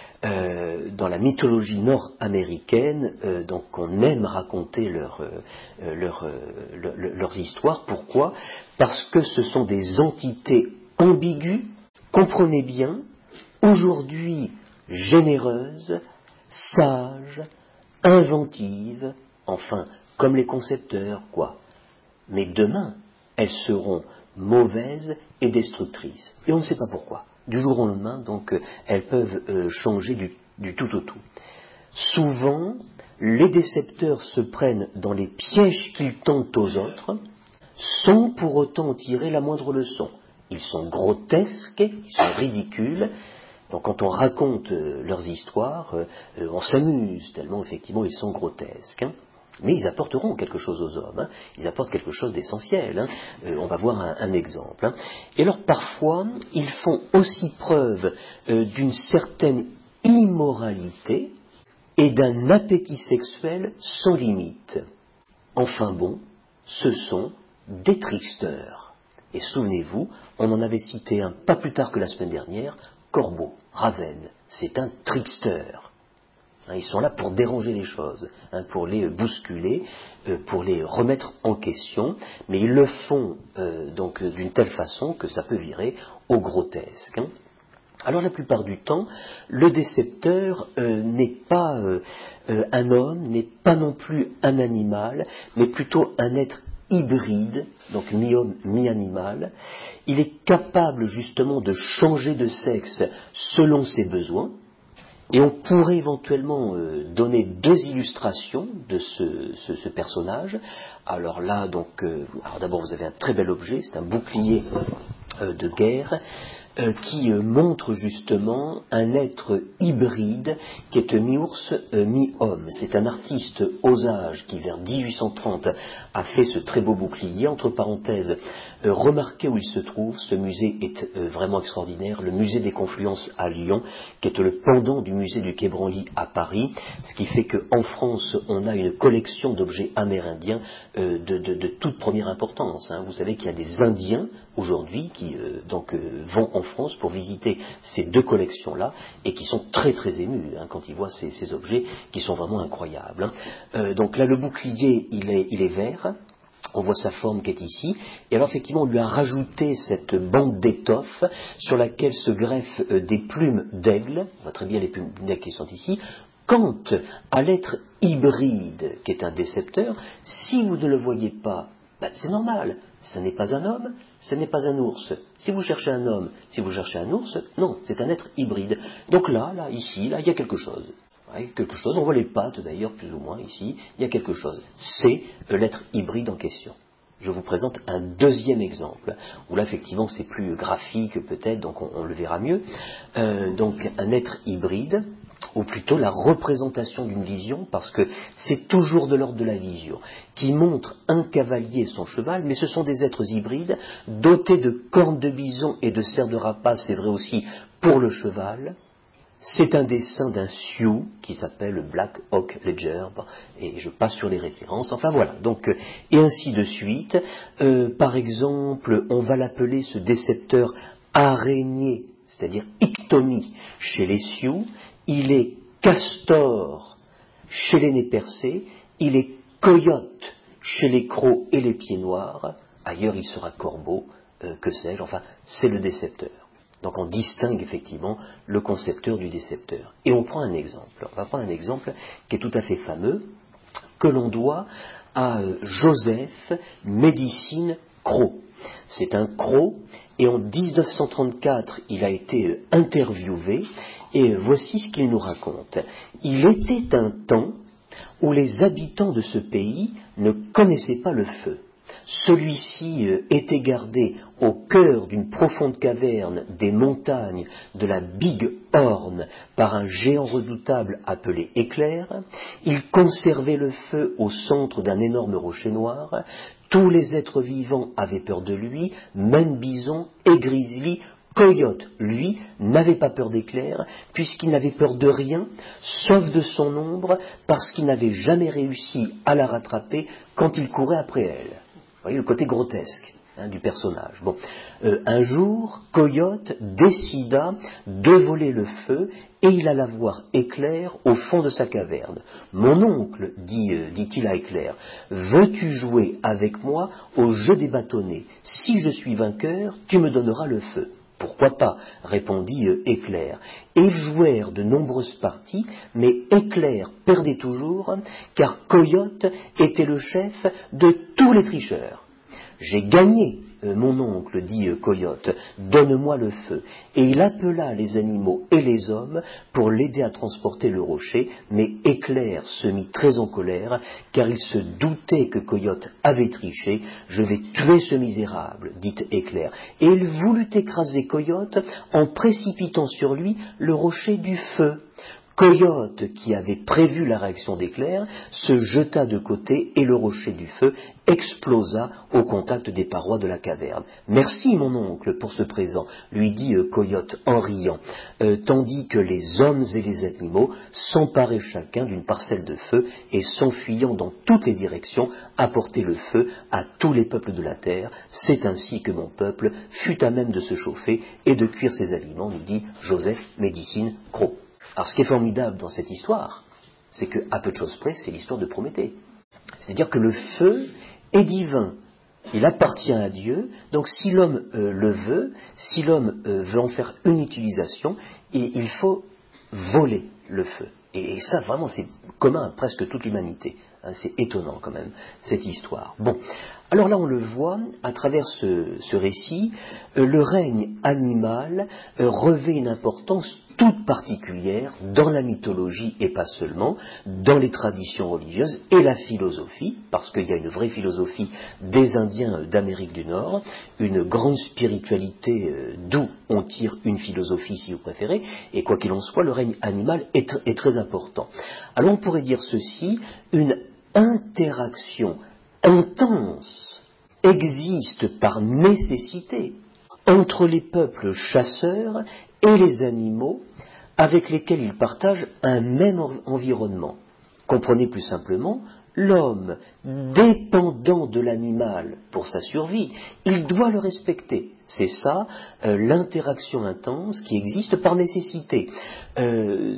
Dans la mythologie nord-américaine, donc on aime raconter leurs histoires. Pourquoi ? Parce que ce sont des entités ambiguës, comprenez bien, aujourd'hui généreuses, sages, inventives, enfin, comme les concepteurs, quoi. Mais demain, elles seront mauvaises et destructrices. Et on ne sait pas pourquoi. Du jour au lendemain, donc, elles peuvent changer du tout au tout. Souvent, les décepteurs se prennent dans les pièges qu'ils tendent aux autres, sans pour autant en tirer la moindre leçon. Ils sont grotesques, ils sont ridicules. Donc quand on raconte leurs histoires, on s'amuse, tellement effectivement ils sont grotesques. Mais ils apporteront quelque chose aux hommes, ils apportent quelque chose d'essentiel. On va voir un exemple. Et alors parfois, ils font aussi preuve d'une certaine immoralité et d'un appétit sexuel sans limite. Enfin bon, ce sont des tricksters. Et souvenez-vous, on en avait cité un pas plus tard que la semaine dernière, Corbeau, Ravenne, c'est un trickster. Ils sont là pour déranger les choses, pour les bousculer, pour les remettre en question, mais ils le font donc d'une telle façon que ça peut virer au grotesque. Alors la plupart du temps, le décepteur n'est pas un homme, n'est pas non plus un animal, mais plutôt un être hybride, donc mi-homme, mi-animal. Il est capable justement de changer de sexe selon ses besoins. Et on pourrait éventuellement donner deux illustrations de ce personnage. Alors là, donc, alors d'abord vous avez un très bel objet, c'est un bouclier de guerre qui montre justement un être hybride qui est mi-ours, mi-homme. C'est un artiste Osage qui vers 1830 a fait ce très beau bouclier. Entre parenthèses, remarquez où il se trouve, ce musée est vraiment extraordinaire, le musée des Confluences à Lyon, qui est le pendant du musée du Quai Branly à Paris, ce qui fait qu'en France on a une collection d'objets amérindiens de toute première importance. Vous savez qu'il y a des Indiens aujourd'hui qui vont en France pour visiter ces deux collections-là et qui sont très très émus quand ils voient ces objets qui sont vraiment incroyables. Donc là le bouclier il est vert. On voit sa forme qui est ici, et alors effectivement on lui a rajouté cette bande d'étoffe sur laquelle se greffent des plumes d'aigle, on voit très bien les plumes d'aigle qui sont ici. Quant à l'être hybride, qui est un décepteur, si vous ne le voyez pas, c'est normal, ce n'est pas un homme, ce n'est pas un ours. Si vous cherchez un homme, si vous cherchez un ours, non, c'est un être hybride. Donc là, ici, il y a quelque chose. Quelque chose, on voit les pattes d'ailleurs plus ou moins ici, il y a quelque chose. C'est l'être hybride en question. Je vous présente un deuxième exemple, où là effectivement c'est plus graphique peut-être, donc on le verra mieux. Donc un être hybride, ou plutôt la représentation d'une vision, parce que c'est toujours de l'ordre de la vision, qui montre un cavalier et son cheval, mais ce sont des êtres hybrides, dotés de cornes de bison et de cerfs de rapace, c'est vrai aussi pour le cheval. C'est un dessin d'un Sioux qui s'appelle Black Hawk Ledger, et je passe sur les références, enfin voilà, donc, et ainsi de suite. Par exemple, on va l'appeler ce décepteur araignée, c'est-à-dire ictomie chez les Sioux, il est castor chez les nez percés, il est coyote chez les crocs et les pieds noirs, ailleurs il sera corbeau, que sais-je, enfin c'est le décepteur. Donc on distingue effectivement le concepteur du décepteur. Et on prend un exemple. On va prendre un exemple qui est tout à fait fameux, que l'on doit à Joseph Médicine Cros. C'est un Cros, et en 1934, il a été interviewé, et voici ce qu'il nous raconte. Il était un temps où les habitants de ce pays ne connaissaient pas le feu. Celui-ci était gardé au cœur d'une profonde caverne des montagnes de la Big Horn par un géant redoutable appelé Éclair. Il conservait le feu au centre d'un énorme rocher noir. Tous les êtres vivants avaient peur de lui, même Bison et Grizzly. Coyote, lui, n'avait pas peur d'Éclair, puisqu'il n'avait peur de rien, sauf de son ombre, parce qu'il n'avait jamais réussi à la rattraper quand il courait après elle. Vous voyez le côté grotesque du personnage. Bon. Un jour, Coyote décida de voler le feu et il alla voir Éclair au fond de sa caverne. « Mon oncle, dit-il à Éclair, veux-tu jouer avec moi au jeu des bâtonnets? Si je suis vainqueur, tu me donneras le feu. » Pourquoi pas, répondit Éclair. Et ils jouèrent de nombreuses parties, mais Éclair perdait toujours, car Coyote était le chef de tous les tricheurs. J'ai gagné, mon oncle, dit Coyote, donne-moi le feu. Et il appela les animaux et les hommes pour l'aider à transporter le rocher, mais Éclair se mit très en colère, car il se doutait que Coyote avait triché. Je vais tuer ce misérable, dit Éclair. Et il voulut écraser Coyote en précipitant sur lui le rocher du feu. Coyote, qui avait prévu la réaction d'Éclair, se jeta de côté et le rocher du feu explosa au contact des parois de la caverne. « Merci, mon oncle, pour ce présent, lui dit Coyote en riant, tandis que les hommes et les animaux s'emparaient chacun d'une parcelle de feu et s'enfuyant dans toutes les directions apportaient le feu à tous les peuples de la terre. C'est ainsi que mon peuple fut à même de se chauffer et de cuire ses aliments, nous dit Joseph Médicine Cros. Alors ce qui est formidable dans cette histoire, c'est qu'à peu de choses près, c'est l'histoire de Prométhée. C'est-à-dire que le feu est divin, il appartient à Dieu, donc si l'homme le veut, si l'homme veut en faire une utilisation, il faut voler le feu. Et ça, vraiment, c'est commun à presque toute l'humanité. C'est étonnant quand même, cette histoire. Bon, alors là on le voit, à travers ce récit, le règne animal revêt une importance toute particulière dans la mythologie et pas seulement, dans les traditions religieuses et la philosophie, parce qu'il y a une vraie philosophie des Indiens d'Amérique du Nord, une grande spiritualité d'où on tire une philosophie si vous préférez, et quoi qu'il en soit, le règne animal est très important. Alors on pourrait dire ceci, une interaction intense existe par nécessité entre les peuples chasseurs et les animaux avec lesquels ils partagent un même environnement. Comprenez plus simplement, l'homme, dépendant de l'animal pour sa survie, il doit le respecter. C'est ça, l'interaction intense qui existe par nécessité.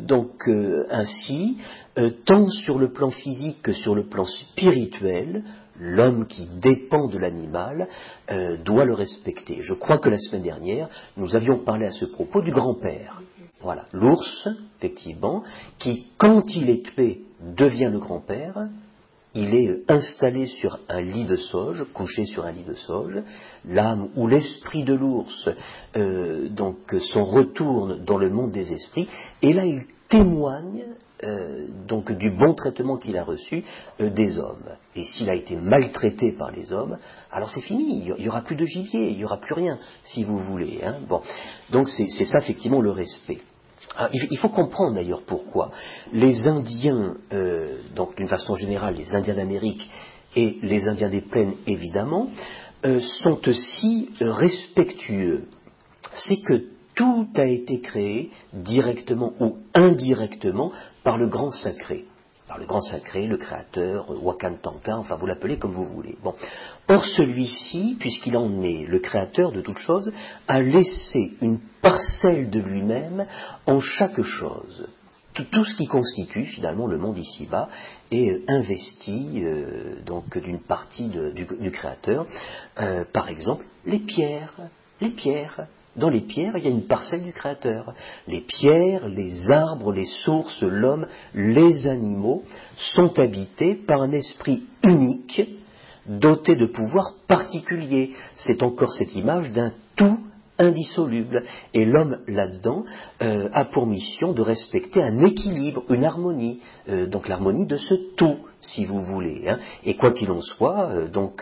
Ainsi, tant sur le plan physique que sur le plan spirituel, L'homme qui dépend de l'animal doit le respecter. Je crois que la semaine dernière, nous avions parlé à ce propos du grand-père. Voilà, l'ours, effectivement, qui, quand il est tué, devient le grand-père. Il est installé sur un lit de sauge, couché sur un lit de sauge. L'âme ou l'esprit de l'ours donc s'en retourne dans le monde des esprits, et là il témoigne donc du bon traitement qu'il a reçu des hommes. Et s'il a été maltraité par les hommes, alors c'est fini, il n'y aura plus de gibier, il n'y aura plus rien, si vous voulez. Hein. Bon. Donc c'est ça effectivement le respect. Alors, il faut comprendre d'ailleurs pourquoi les Indiens, donc d'une façon générale les Indiens d'Amérique et les Indiens des plaines évidemment, sont aussi respectueux. C'est que tout a été créé directement ou indirectement par le grand sacré. Par le grand sacré, le créateur, Wakantanka, enfin vous l'appelez comme vous voulez. Bon. Or celui-ci, puisqu'il en est le créateur de toute chose, a laissé une parcelle de lui-même en chaque chose. Tout ce qui constitue finalement le monde ici-bas est investi donc d'une partie du créateur. Par exemple, les pierres. Dans les pierres, il y a une parcelle du Créateur. Les pierres, les arbres, les sources, l'homme, les animaux sont habités par un esprit unique, doté de pouvoirs particuliers. C'est encore cette image d'un tout indissoluble. Et l'homme, là-dedans, a pour mission de respecter un équilibre, une harmonie, donc l'harmonie de ce tout, si vous voulez. Hein. Et quoi qu'il en soit, donc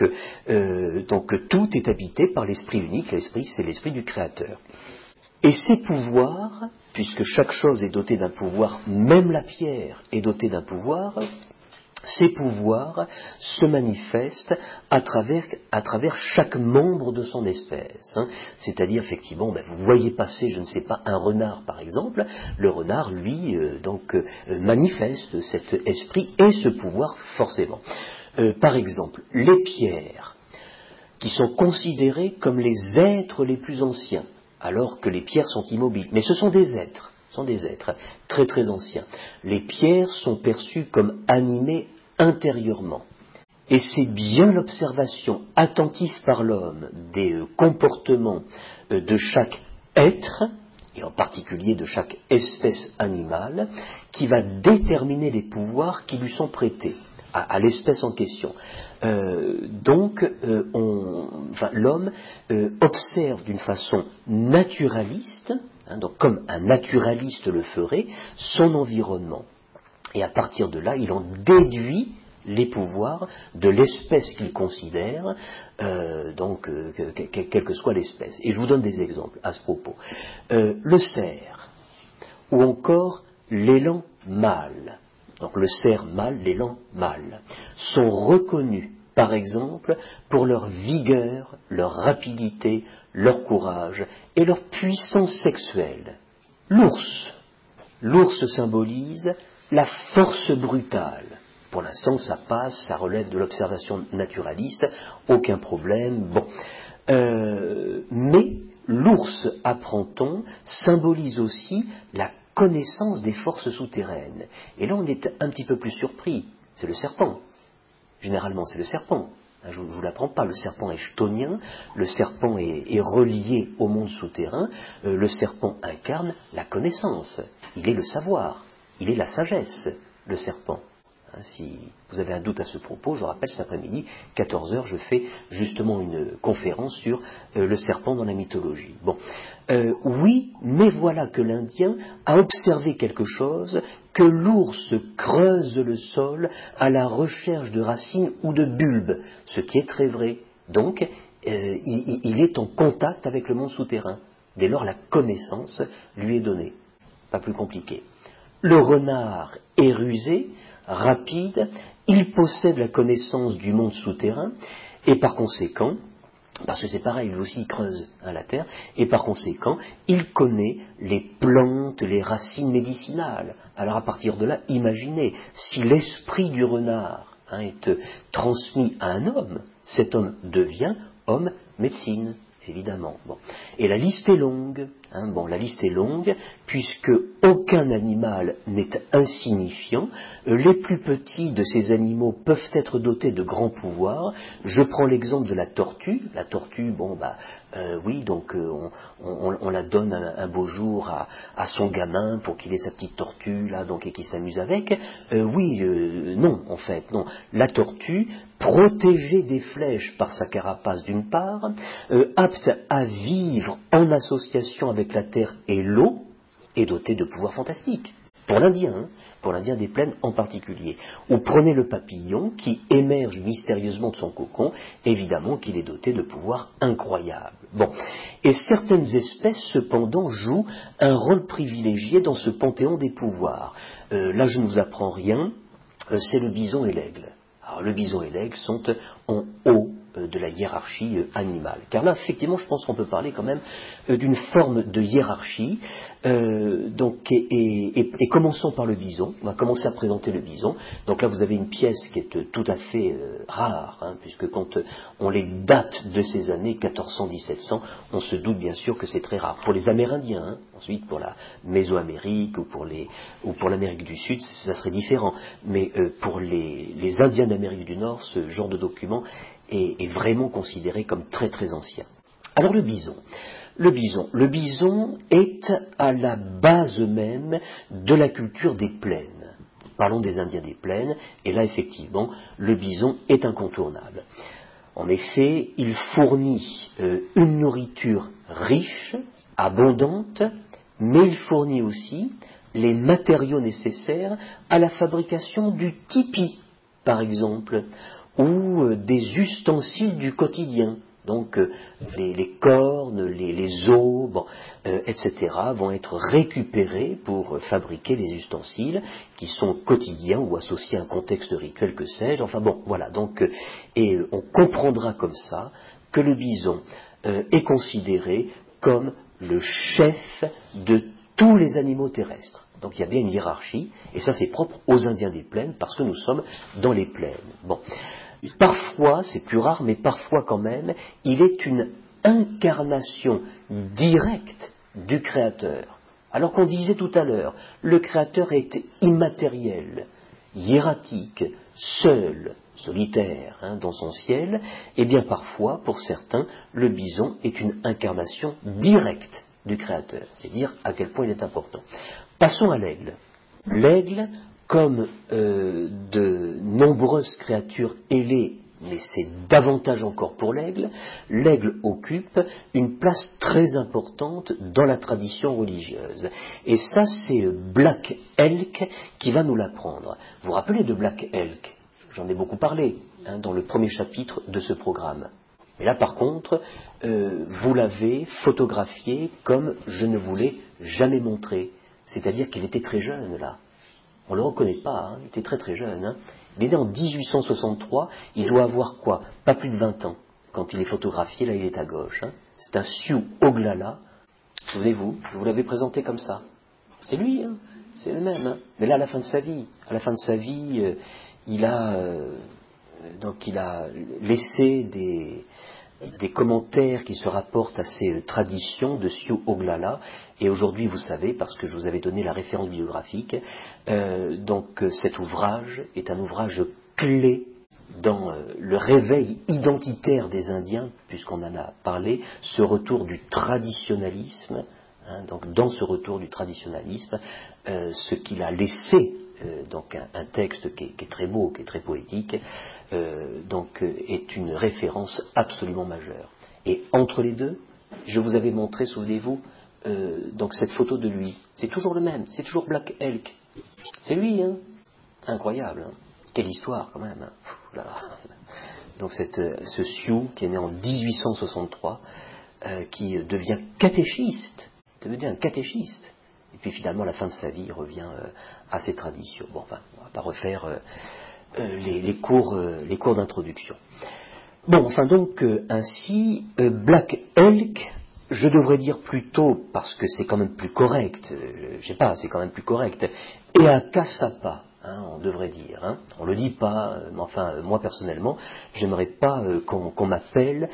tout est habité par l'esprit unique. L'esprit, c'est l'esprit du Créateur. Et ces pouvoirs, puisque chaque chose est dotée d'un pouvoir, même la pierre est dotée d'un pouvoir, ces pouvoirs se manifestent à travers chaque membre de son espèce. Hein. C'est-à-dire, effectivement, vous voyez passer, je ne sais pas, un renard par exemple, le renard, lui, manifeste cet esprit et ce pouvoir forcément. Par exemple, les pierres, qui sont considérées comme les êtres les plus anciens, alors que les pierres sont immobiles, mais ce sont des êtres très très anciens. Les pierres sont perçues comme animées intérieurement. Et c'est bien l'observation attentive par l'homme des comportements de chaque être, et en particulier de chaque espèce animale, qui va déterminer les pouvoirs qui lui sont prêtés à l'espèce en question. L'homme observe d'une façon naturaliste, donc comme un naturaliste le ferait, son environnement. Et à partir de là, il en déduit les pouvoirs de l'espèce qu'il considère, quelle que soit l'espèce. Et je vous donne des exemples à ce propos. Le cerf, ou encore l'élan mâle, donc le cerf mâle, l'élan mâle, sont reconnus, par exemple, pour leur vigueur, leur rapidité, leur courage et leur puissance sexuelle. L'ours symbolise la force brutale. Pour l'instant, ça passe, ça relève de l'observation naturaliste, aucun problème. Bon. Mais l'ours, apprend-on, symbolise aussi la connaissance des forces souterraines. Et là, on est un petit peu plus surpris. C'est le serpent. Généralement, c'est le serpent. Je ne vous l'apprends pas, le serpent est chthonien, le serpent est relié au monde souterrain, le serpent incarne la connaissance, il est le savoir, il est la sagesse, le serpent. Si vous avez un doute à ce propos, je rappelle cet après-midi, 14h, je fais justement une conférence sur le serpent dans la mythologie. Bon, oui, mais voilà que l'Indien a observé quelque chose, que l'ours creuse le sol à la recherche de racines ou de bulbes, ce qui est très vrai. Donc, il est en contact avec le monde souterrain. Dès lors, la connaissance lui est donnée. Pas plus compliqué. Le renard est rusé, rapide, il possède la connaissance du monde souterrain, et par conséquent, parce que c'est pareil, lui aussi il creuse la terre, et par conséquent, il connaît les plantes, les racines médicinales. Alors à partir de là, imaginez, si l'esprit du renard est transmis à un homme, cet homme devient homme médecine. évidemment. Bon. Et la liste est longue, la liste est longue, puisque aucun animal n'est insignifiant. Les plus petits de ces animaux peuvent être dotés de grands pouvoirs. Je prends l'exemple de la tortue. La tortue, on la donne un beau jour à son gamin pour qu'il ait sa petite tortue là, et qu'il s'amuse avec. Non, en fait, non. La tortue, protégée des flèches par sa carapace d'une part, apte à vivre en association avec la terre et l'eau, est dotée de pouvoirs fantastiques. Pour l'Indien des plaines en particulier. Ou prenez le papillon qui émerge mystérieusement de son cocon, évidemment qu'il est doté de pouvoirs incroyables. Bon. Et certaines espèces, cependant, jouent un rôle privilégié dans ce panthéon des pouvoirs. Là, je ne vous apprends rien, c'est le bison et l'aigle. Alors, le bison et l'aigle sont en haut de la hiérarchie animale. Car là, effectivement, je pense qu'on peut parler quand même d'une forme de hiérarchie. Et commençons par le bison. On va commencer à présenter le bison. Donc là, vous avez une pièce qui est tout à fait rare, puisque quand on les date de ces années 1400-1700, on se doute bien sûr que c'est très rare. Pour les Amérindiens, ensuite pour la Mésoamérique ou pour l'Amérique du Sud, ça serait différent. Mais pour les Indiens d'Amérique du Nord, ce genre de document est vraiment considéré comme très très ancien. Alors le bison est à la base même de la culture des plaines. Parlons des Indiens des plaines, et là effectivement, le bison est incontournable. En effet, il fournit une nourriture riche, abondante, mais il fournit aussi les matériaux nécessaires à la fabrication du tipi, par exemple, ou des ustensiles du quotidien. Donc les cornes, les os, etc. vont être récupérés pour fabriquer les ustensiles qui sont quotidiens ou associés à un contexte rituel, que sais-je. Enfin bon, voilà. Donc, et on comprendra comme ça que le bison est considéré comme le chef de tous les animaux terrestres. Donc il y a bien une hiérarchie, et ça c'est propre aux Indiens des plaines, parce que nous sommes dans les plaines. Bon. Parfois, c'est plus rare, mais parfois quand même, il est une incarnation directe du Créateur. Alors qu'on disait tout à l'heure, le Créateur est immatériel, hiératique, seul, solitaire dans son ciel, et bien parfois, pour certains, le bison est une incarnation directe du Créateur. C'est dire à quel point il est important. Passons à l'aigle. L'aigle, comme de nombreuses créatures ailées, mais c'est davantage encore pour l'aigle, l'aigle occupe une place très importante dans la tradition religieuse. Et ça, c'est Black Elk qui va nous l'apprendre. Vous vous rappelez de Black Elk? J'en ai beaucoup parlé dans le premier chapitre de ce programme. Et là, par contre, vous l'avez photographié comme je ne vous l'ai jamais montré. C'est-à-dire qu'il était très jeune, là. On ne le reconnaît pas, il était très très jeune. Il est né en 1863, il doit avoir quoi? Pas plus de 20 ans. Quand il est photographié, là il est à gauche. C'est un Sioux Oglala. Souvenez-vous, je vous l'avais présenté comme ça. C'est lui, c'est le même. Mais là, à la fin de sa vie, il a laissé des commentaires qui se rapportent à ces traditions de Sioux Oglala. Et aujourd'hui, vous savez, parce que je vous avais donné la référence bibliographique, cet ouvrage est un ouvrage clé dans le réveil identitaire des Indiens, puisqu'on en a parlé, ce retour du traditionnalisme. Donc dans ce retour du traditionnalisme, ce qu'il a laissé, un texte qui est très beau, qui est très poétique, est une référence absolument majeure. Et entre les deux, je vous avais montré, souvenez-vous, cette photo de lui. C'est toujours le même, c'est toujours Black Elk. C'est lui, incroyable. Quelle histoire quand même. Pff, là là. Donc ce Sioux qui est né en 1863, qui devient catéchiste. Devient un catéchiste. Et puis finalement, à la fin de sa vie, il revient à ses traditions. Bon, enfin, on ne va pas refaire les cours d'introduction. Bon, enfin donc, ainsi, Black Elk, je devrais dire plutôt, parce que c'est quand même plus correct, c'est quand même plus correct, et à Kassapa. on devrait dire. On ne le dit pas, mais enfin, moi personnellement, j'aimerais pas qu'on m'appelle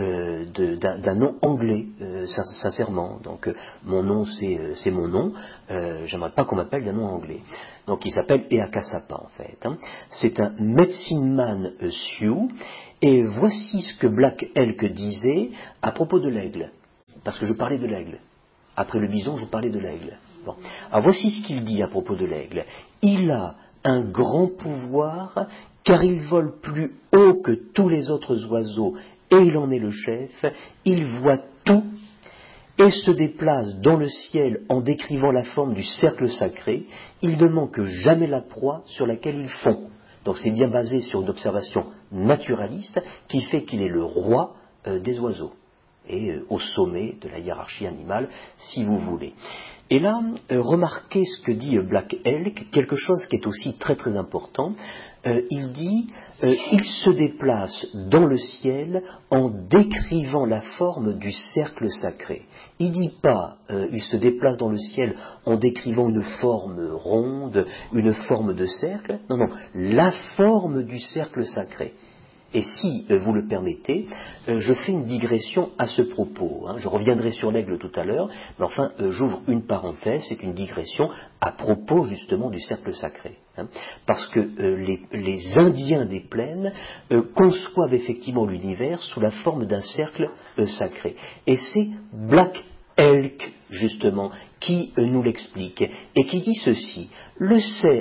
d'un nom anglais, sincèrement. Donc, mon nom, c'est mon nom. J'aimerais pas qu'on m'appelle d'un nom anglais. Donc, il s'appelle Eakasapa, en fait. C'est un medicine man Sioux. Et voici ce que Black Elk disait à propos de l'aigle. Parce que je parlais de l'aigle. Après le bison, je parlais de l'aigle. Bon. Alors voici ce qu'il dit à propos de l'aigle. Il a un grand pouvoir, car il vole plus haut que tous les autres oiseaux, et il en est le chef. Il voit tout et se déplace dans le ciel en décrivant la forme du cercle sacré. Il ne manque jamais la proie sur laquelle il fond. Donc c'est bien basé sur une observation naturaliste qui fait qu'il est le roi des oiseaux et au sommet de la hiérarchie animale, si vous voulez. Et là, remarquez ce que dit Black Elk, quelque chose qui est aussi très très important. Il dit, il se déplace dans le ciel en décrivant la forme du cercle sacré. Il dit pas, il se déplace dans le ciel en décrivant une forme ronde, une forme de cercle. Non, non, la forme du cercle sacré. Et si vous le permettez, je fais une digression à ce propos. Je reviendrai sur l'aigle tout à l'heure, mais enfin, j'ouvre une parenthèse, c'est une digression à propos justement du cercle sacré. Parce que les Indiens des plaines conçoivent effectivement l'univers sous la forme d'un cercle sacré. Et c'est Black Elk, justement, qui nous l'explique, et qui dit ceci: le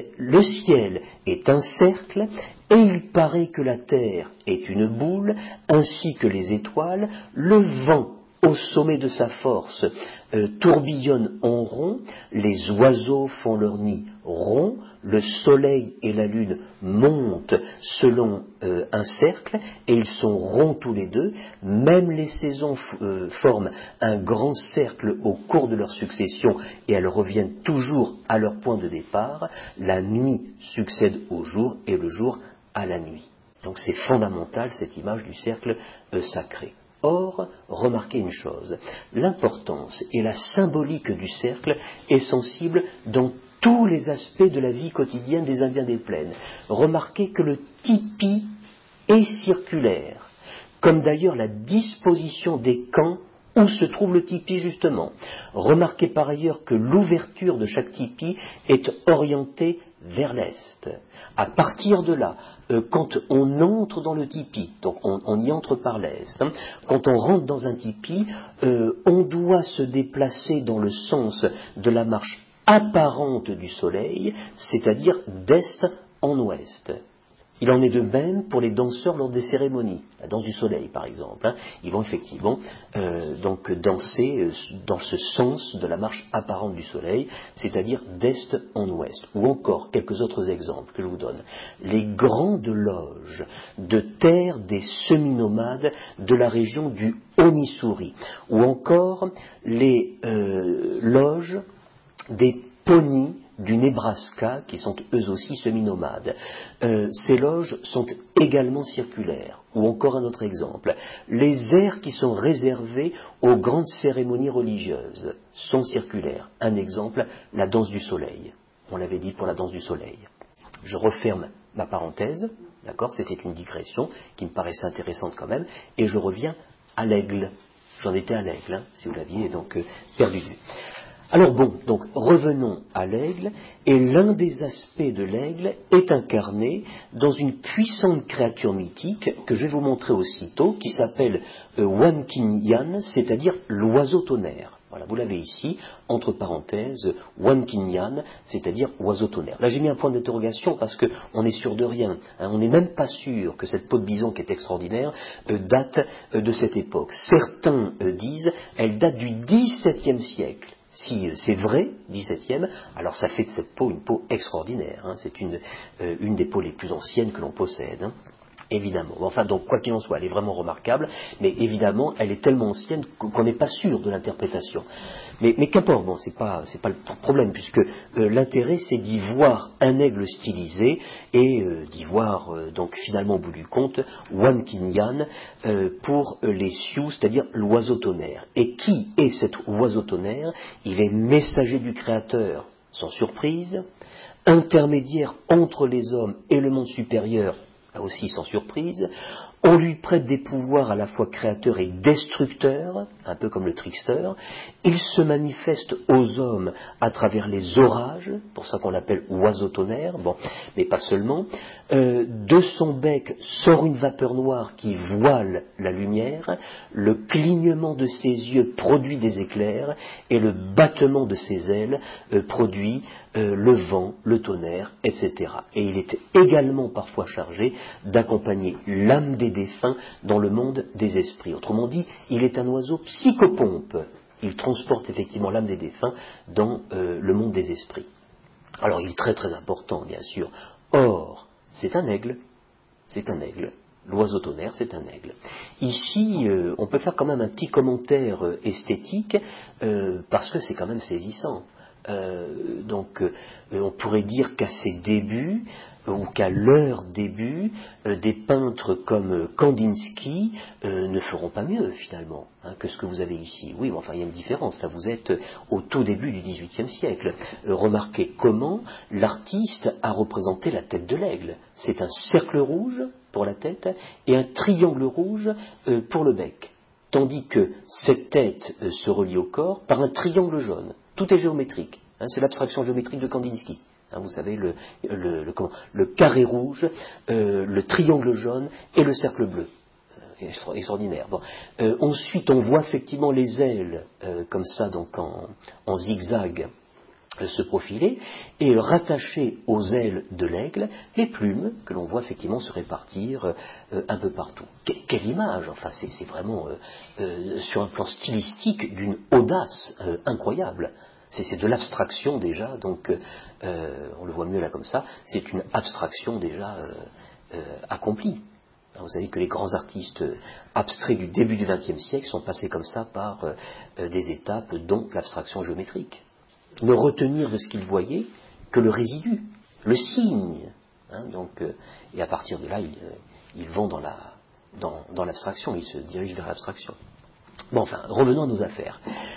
ciel est un cercle, et il paraît que la terre est une boule, ainsi que les étoiles. Le vent, au sommet de sa force, tourbillonne en rond, les oiseaux font leur nid rond, le soleil et la lune montent selon un cercle, et ils sont ronds tous les deux. Même les saisons forment un grand cercle au cours de leur succession, et elles reviennent toujours à leur point de départ. La nuit succède au jour, et le jour à la nuit. Donc c'est fondamental, cette image du cercle sacré. Or, remarquez une chose, l'importance et la symbolique du cercle est sensible dans tous les aspects de la vie quotidienne des Indiens des plaines. Remarquez que le tipi est circulaire, comme d'ailleurs la disposition des camps où se trouve le tipi justement. Remarquez par ailleurs que l'ouverture de chaque tipi est orientée vers l'est. À partir de là, quand on entre dans le tipi, donc on y entre par l'est, quand on rentre dans un tipi, on doit se déplacer dans le sens de la marche apparente du soleil, c'est-à-dire d'est en ouest. Il en est de même pour les danseurs lors des cérémonies, la danse du soleil par exemple. Ils vont effectivement donc danser dans ce sens de la marche apparente du soleil, c'est-à-dire d'est en ouest. Ou encore quelques autres exemples que je vous donne. Les grandes loges de terre des semi-nomades de la région du Haut-Missouri. Ou encore les loges des ponis du Nebraska, qui sont eux aussi semi-nomades. Ces loges sont également circulaires. Ou encore un autre exemple, les aires qui sont réservées aux grandes cérémonies religieuses sont circulaires. Un exemple, la danse du soleil. On l'avait dit pour la danse du soleil. Je referme ma parenthèse, d'accord, c'était une digression qui me paraissait intéressante quand même, et je reviens à l'aigle. J'en étais à l'aigle, si vous l'aviez donc perdu de vue. Alors bon, donc revenons à l'aigle, et l'un des aspects de l'aigle est incarné dans une puissante créature mythique que je vais vous montrer aussitôt, qui s'appelle Wankinyan, c'est-à-dire l'oiseau tonnerre. Voilà, vous l'avez ici, entre parenthèses, Wankinyan, c'est-à-dire oiseau tonnerre. Là j'ai mis un point d'interrogation parce qu'on est sûr de rien, on n'est même pas sûr que cette peau de bison qui est extraordinaire date de cette époque. Certains disent elle date du XVIIe siècle. Si c'est vrai, 17e, alors ça fait de cette peau une peau extraordinaire. C'est une des peaux les plus anciennes que l'on possède. Évidemment. Enfin, donc, quoi qu'il en soit, elle est vraiment remarquable, mais évidemment, elle est tellement ancienne qu'on n'est pas sûr de l'interprétation. Mais qu'importe, bon, c'est pas le problème, puisque l'intérêt, c'est d'y voir un aigle stylisé et d'y voir, donc, finalement, au bout du compte, Wankinyan pour les Sioux, c'est-à-dire l'oiseau tonnerre. Et qui est cet oiseau tonnerre? Il est messager du Créateur, sans surprise, intermédiaire entre les hommes et le monde supérieur, là aussi sans surprise. On lui prête des pouvoirs à la fois créateurs et destructeurs, un peu comme le trickster. Il se manifeste aux hommes à travers les orages, pour ça qu'on l'appelle oiseau tonnerre, bon, mais pas seulement. De son bec sort une vapeur noire qui voile la lumière, le clignement de ses yeux produit des éclairs, et le battement de ses ailes produit le vent, le tonnerre, etc. Et il est également parfois chargé d'accompagner l'âme des défunts dans le monde des esprits. Autrement dit, il est un oiseau psychopompe. Il transporte effectivement l'âme des défunts dans le monde des esprits. Alors il est très très important, bien sûr. Or, c'est un aigle. C'est un aigle. L'oiseau tonnerre, c'est un aigle. Ici, on peut faire quand même un petit commentaire esthétique, parce que c'est quand même saisissant. On pourrait dire qu'à ses débuts, ou qu'à leur début, des peintres comme Kandinsky ne feront pas mieux finalement que ce que vous avez ici. Oui, mais enfin il y a une différence, là vous êtes au tout début du XVIIIe siècle. Remarquez comment l'artiste a représenté la tête de l'aigle. C'est un cercle rouge pour la tête et un triangle rouge pour le bec. Tandis que cette tête se relie au corps par un triangle jaune. Tout est géométrique. C'est l'abstraction géométrique de Kandinsky. Vous savez, le carré rouge, le triangle jaune et le cercle bleu. Extraordinaire. Bon. Ensuite, on voit effectivement les ailes, comme ça, donc en zigzag, se profiler, et rattacher aux ailes de l'aigle les plumes que l'on voit effectivement se répartir un peu partout. Quelle image! Enfin, c'est vraiment, sur un plan stylistique, d'une audace incroyable. C'est de l'abstraction déjà, donc on le voit mieux là comme ça, c'est une abstraction déjà accomplie. Vous savez que les grands artistes abstraits du début du XXe siècle sont passés comme ça par des étapes, dont l'abstraction géométrique. Ne retenir de ce qu'ils voyaient que le résidu, le signe. Et à partir de là, ils vont dans l'abstraction, ils se dirigent vers l'abstraction. Bon, enfin, revenons à nos affaires.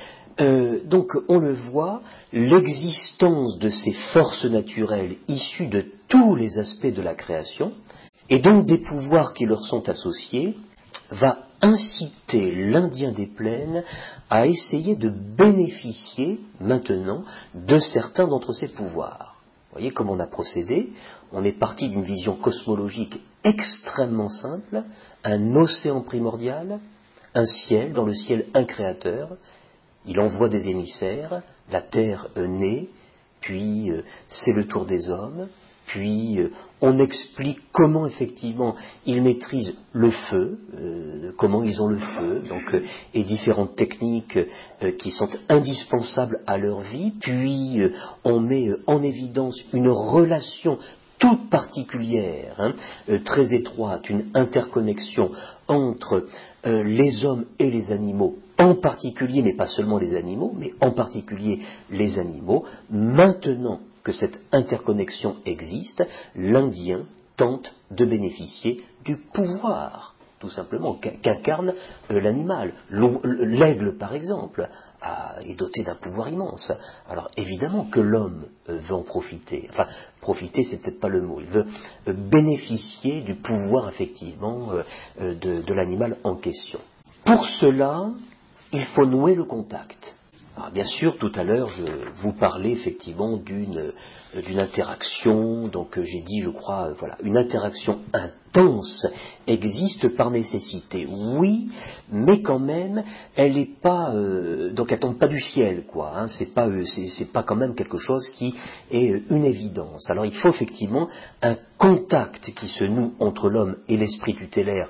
Donc on le voit, l'existence de ces forces naturelles issues de tous les aspects de la création, et donc des pouvoirs qui leur sont associés, va inciter l'Indien des plaines à essayer de bénéficier maintenant de certains d'entre ces pouvoirs. Vous voyez comment on a procédé. On est parti d'une vision cosmologique extrêmement simple, un océan primordial, un ciel, dans le ciel un créateur. Il envoie des émissaires, la terre naît, puis c'est le tour des hommes, puis on explique comment effectivement ils maîtrisent le feu, comment ils ont le feu, et différentes techniques qui sont indispensables à leur vie, puis on met en évidence une relation toute particulière, très étroite, une interconnexion entre les hommes et les animaux, en particulier, mais pas seulement les animaux, mais en particulier les animaux. Maintenant que cette interconnexion existe, l'Indien tente de bénéficier du pouvoir, tout simplement, qu'incarne l'animal. L'aigle, par exemple, est doté d'un pouvoir immense. Alors évidemment que l'homme veut en profiter. Enfin, profiter, c'est peut-être pas le mot. Il veut bénéficier du pouvoir, effectivement, de l'animal en question. Pour cela, il faut nouer le contact. Alors, bien sûr, tout à l'heure, je vous parlais effectivement d'une interaction, donc j'ai dit, je crois, voilà, une interaction intense existe par nécessité. Oui, mais quand même, elle n'est pas, donc elle tombe pas du ciel, quoi. C'est pas quand même quelque chose qui est une évidence. Alors il faut effectivement un contact qui se noue entre l'homme et l'esprit tutélaire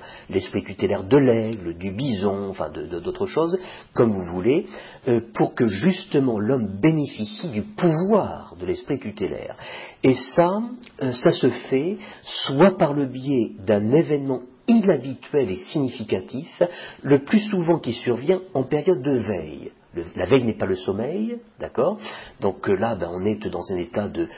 de l'aigle, du bison, enfin d'autres choses, comme vous voulez, pour que justement l'homme bénéficie du pouvoir de l'esprit tutélaire. Et ça se fait soit par le biais d'un événement inhabituel et significatif, le plus souvent qui survient en période de veille. La veille n'est pas le sommeil, d'accord? Donc là, on est dans un état de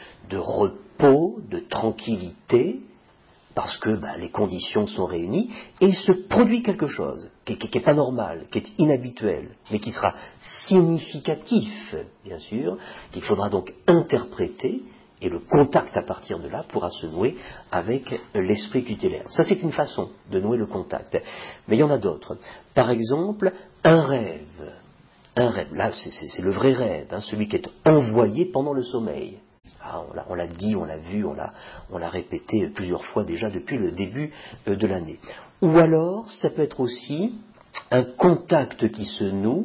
repos, de tranquillité, parce que les conditions sont réunies, et il se produit quelque chose qui n'est pas normal, qui est inhabituel, mais qui sera significatif, bien sûr, qu'il faudra donc interpréter, Et le contact à partir de là pourra se nouer avec l'esprit tutélaire. Ça, c'est une façon de nouer le contact. Mais il y en a d'autres. Par exemple, un rêve. Un rêve, là, c'est le vrai rêve, hein, celui qui est envoyé pendant le sommeil. Ah, on l'a dit, on l'a vu, on l'a répété plusieurs fois déjà depuis le début de l'année. Ou alors, ça peut être aussi un contact qui se noue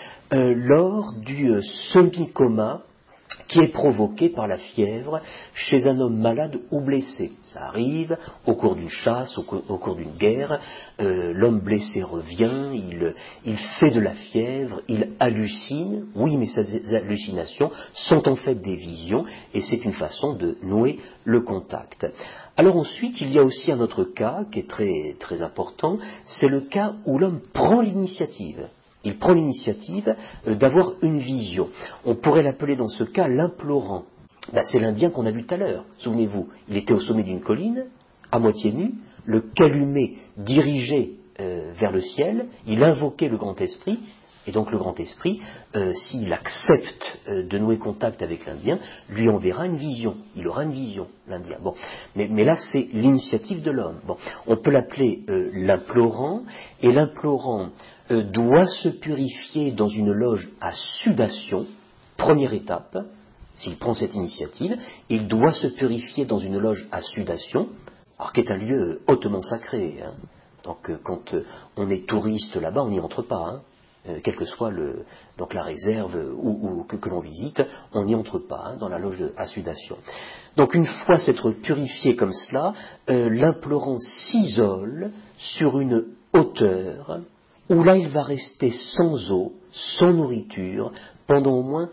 lors du semi-coma qui est provoqué par la fièvre chez un homme malade ou blessé. Ça arrive au cours d'une chasse, au cours d'une guerre, l'homme blessé revient, il fait de la fièvre, il hallucine, oui, mais ces hallucinations sont en fait des visions, et c'est une façon de nouer le contact. Alors ensuite, il y a aussi un autre cas qui est très, très important, c'est le cas où l'homme prend l'initiative. Il prend l'initiative d'avoir une vision. On pourrait l'appeler dans ce cas l'implorant. C'est l'Indien qu'on a vu tout à l'heure. Souvenez-vous, il était au sommet d'une colline, à moitié nu, le calumet dirigé vers le ciel, il invoquait le grand esprit, et donc le grand esprit, s'il accepte de nouer contact avec l'Indien, lui enverra une vision. Il aura une vision, l'Indien. Bon. Mais là, c'est l'initiative de l'homme. Bon. On peut l'appeler l'implorant, et l'implorant doit se purifier dans une loge à sudation, première étape, s'il prend cette initiative, il doit se purifier dans une loge à sudation, alors qui est un lieu hautement sacré. Hein. Donc quand on est touriste là-bas, on n'y entre pas, hein. Quelle que soit donc la réserve que l'on visite, on n'y entre pas, hein, dans la loge à sudation. Donc une fois s'être purifié comme cela, l'implorant s'isole sur une hauteur où là il va rester sans eau, sans nourriture, pendant au moins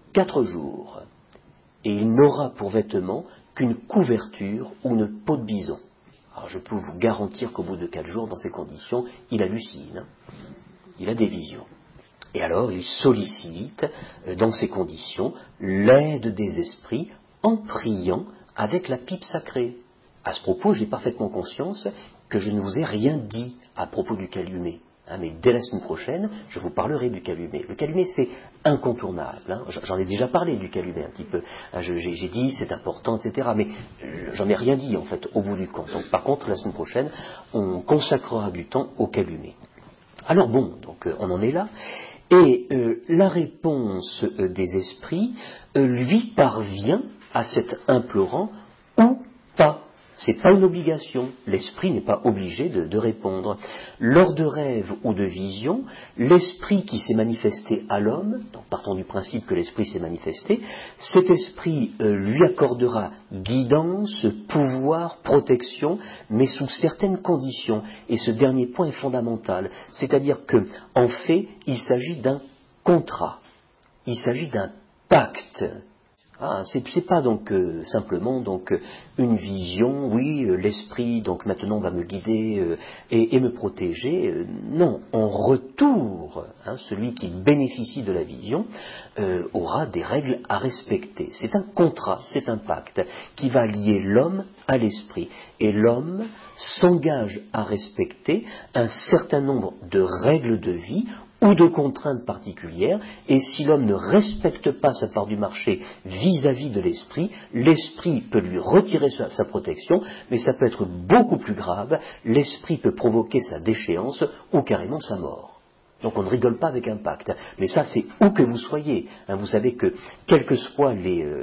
4 jours. Et il n'aura pour vêtement qu'une couverture ou une peau de bison. Alors je peux vous garantir qu'au bout de 4 jours, dans ces conditions, il hallucine, hein. Il a des visions. Et alors il sollicite, dans ces conditions, l'aide des esprits en priant avec la pipe sacrée. À ce propos, j'ai parfaitement conscience que je ne vous ai rien dit à propos du calumet. Hein, mais dès la semaine prochaine, je vous parlerai du calumet. Le calumet, c'est incontournable. Hein. J'en ai déjà parlé du calumet un petit peu. Hein, j'ai dit c'est important, etc. Mais j'en ai rien dit en fait au bout du compte. Donc, par contre, la semaine prochaine, on consacrera du temps au calumet. Alors bon, donc on en est là. Et la réponse des esprits lui parvient à cet implorant ou pas. C'est pas une obligation. L'esprit n'est pas obligé de répondre. Lors de rêves ou de visions, l'esprit qui s'est manifesté à l'homme, donc partons du principe que l'esprit s'est manifesté, cet esprit lui accordera guidance, pouvoir, protection, mais sous certaines conditions. Et ce dernier point est fondamental. C'est-à-dire que, en fait, il s'agit d'un contrat. Il s'agit d'un pacte. C'est pas donc simplement donc une vision, oui, l'esprit donc maintenant va me guider et me protéger. Non, en retour, hein, celui qui bénéficie de la vision aura des règles à respecter. C'est un contrat, c'est un pacte qui va lier l'homme à l'esprit. Et l'homme s'engage à respecter un certain nombre de règles de vie ou de contraintes particulières, et si l'homme ne respecte pas sa part du marché vis-à-vis de l'esprit, l'esprit peut lui retirer sa protection, mais ça peut être beaucoup plus grave, l'esprit peut provoquer sa déchéance ou carrément sa mort. Donc on ne rigole pas avec un pacte, mais ça c'est où que vous soyez. Hein, vous savez que quelles que soient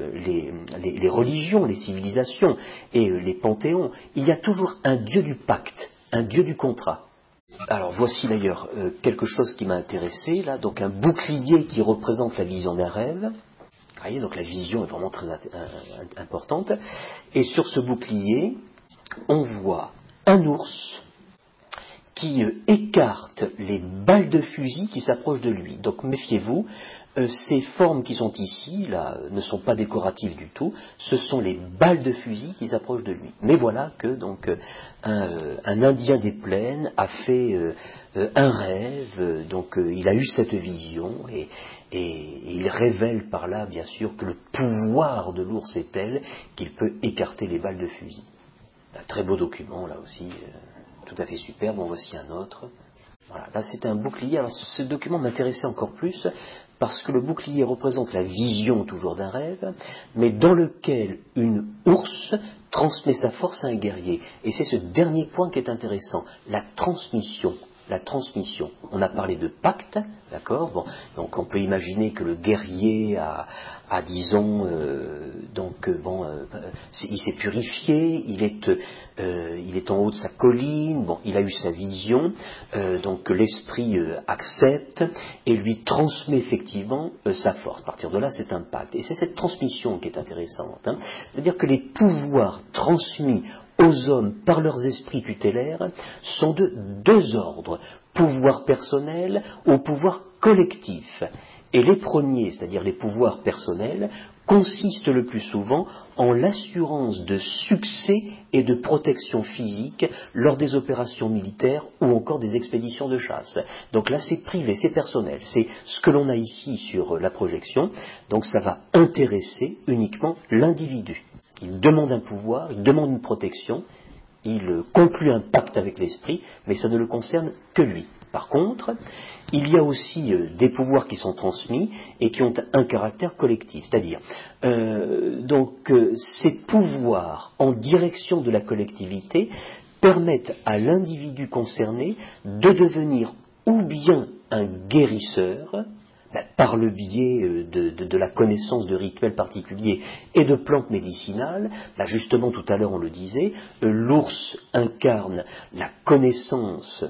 les religions, les civilisations et les panthéons, il y a toujours un dieu du pacte, un dieu du contrat. Alors voici d'ailleurs quelque chose qui m'a intéressé, là, donc un bouclier qui représente la vision d'un rêve. Vous voyez, donc la vision est vraiment très importante. Et sur ce bouclier, on voit un ours qui écarte les balles de fusil qui s'approchent de lui. Donc méfiez-vous, ces formes qui sont ici, là, ne sont pas décoratives du tout, ce sont les balles de fusil qui s'approchent de lui. Mais voilà que donc un Indien des plaines a fait un rêve, donc il a eu cette vision, et il révèle par là, bien sûr, que le pouvoir de l'ours est tel qu'il peut écarter les balles de fusil. Un très beau document, là aussi, tout à fait superbe. En voici un autre. Voilà, là c'est un bouclier. Alors ce document m'intéressait encore plus parce que le bouclier représente la vision toujours d'un rêve, mais dans lequel une ours transmet sa force à un guerrier. Et c'est ce dernier point qui est intéressant, la transmission. La transmission. On a parlé de pacte, d'accord. Bon, donc on peut imaginer que le guerrier disons, il s'est purifié, il est en haut de sa colline, bon, il a eu sa vision, donc l'esprit accepte et lui transmet effectivement sa force. À partir de là, c'est un pacte. Et c'est cette transmission qui est intéressante. Hein. C'est-à-dire que les pouvoirs transmis aux hommes par leurs esprits tutélaires sont de deux ordres, pouvoir personnel ou pouvoir collectif. Et les premiers, c'est-à-dire les pouvoirs personnels, consistent le plus souvent en l'assurance de succès et de protection physique lors des opérations militaires ou encore des expéditions de chasse. Donc là, c'est privé, c'est personnel. C'est ce que l'on a ici sur la projection. Donc ça va intéresser uniquement l'individu. Il demande un pouvoir, il demande une protection, il conclut un pacte avec l'esprit, mais ça ne le concerne que lui. Par contre, il y a aussi des pouvoirs qui sont transmis et qui ont un caractère collectif. C'est-à-dire, ces pouvoirs en direction de la collectivité permettent à l'individu concerné de devenir ou bien un guérisseur, par le biais de la connaissance de rituels particuliers et de plantes médicinales. Là, justement, tout à l'heure, on le disait, l'ours incarne la connaissance,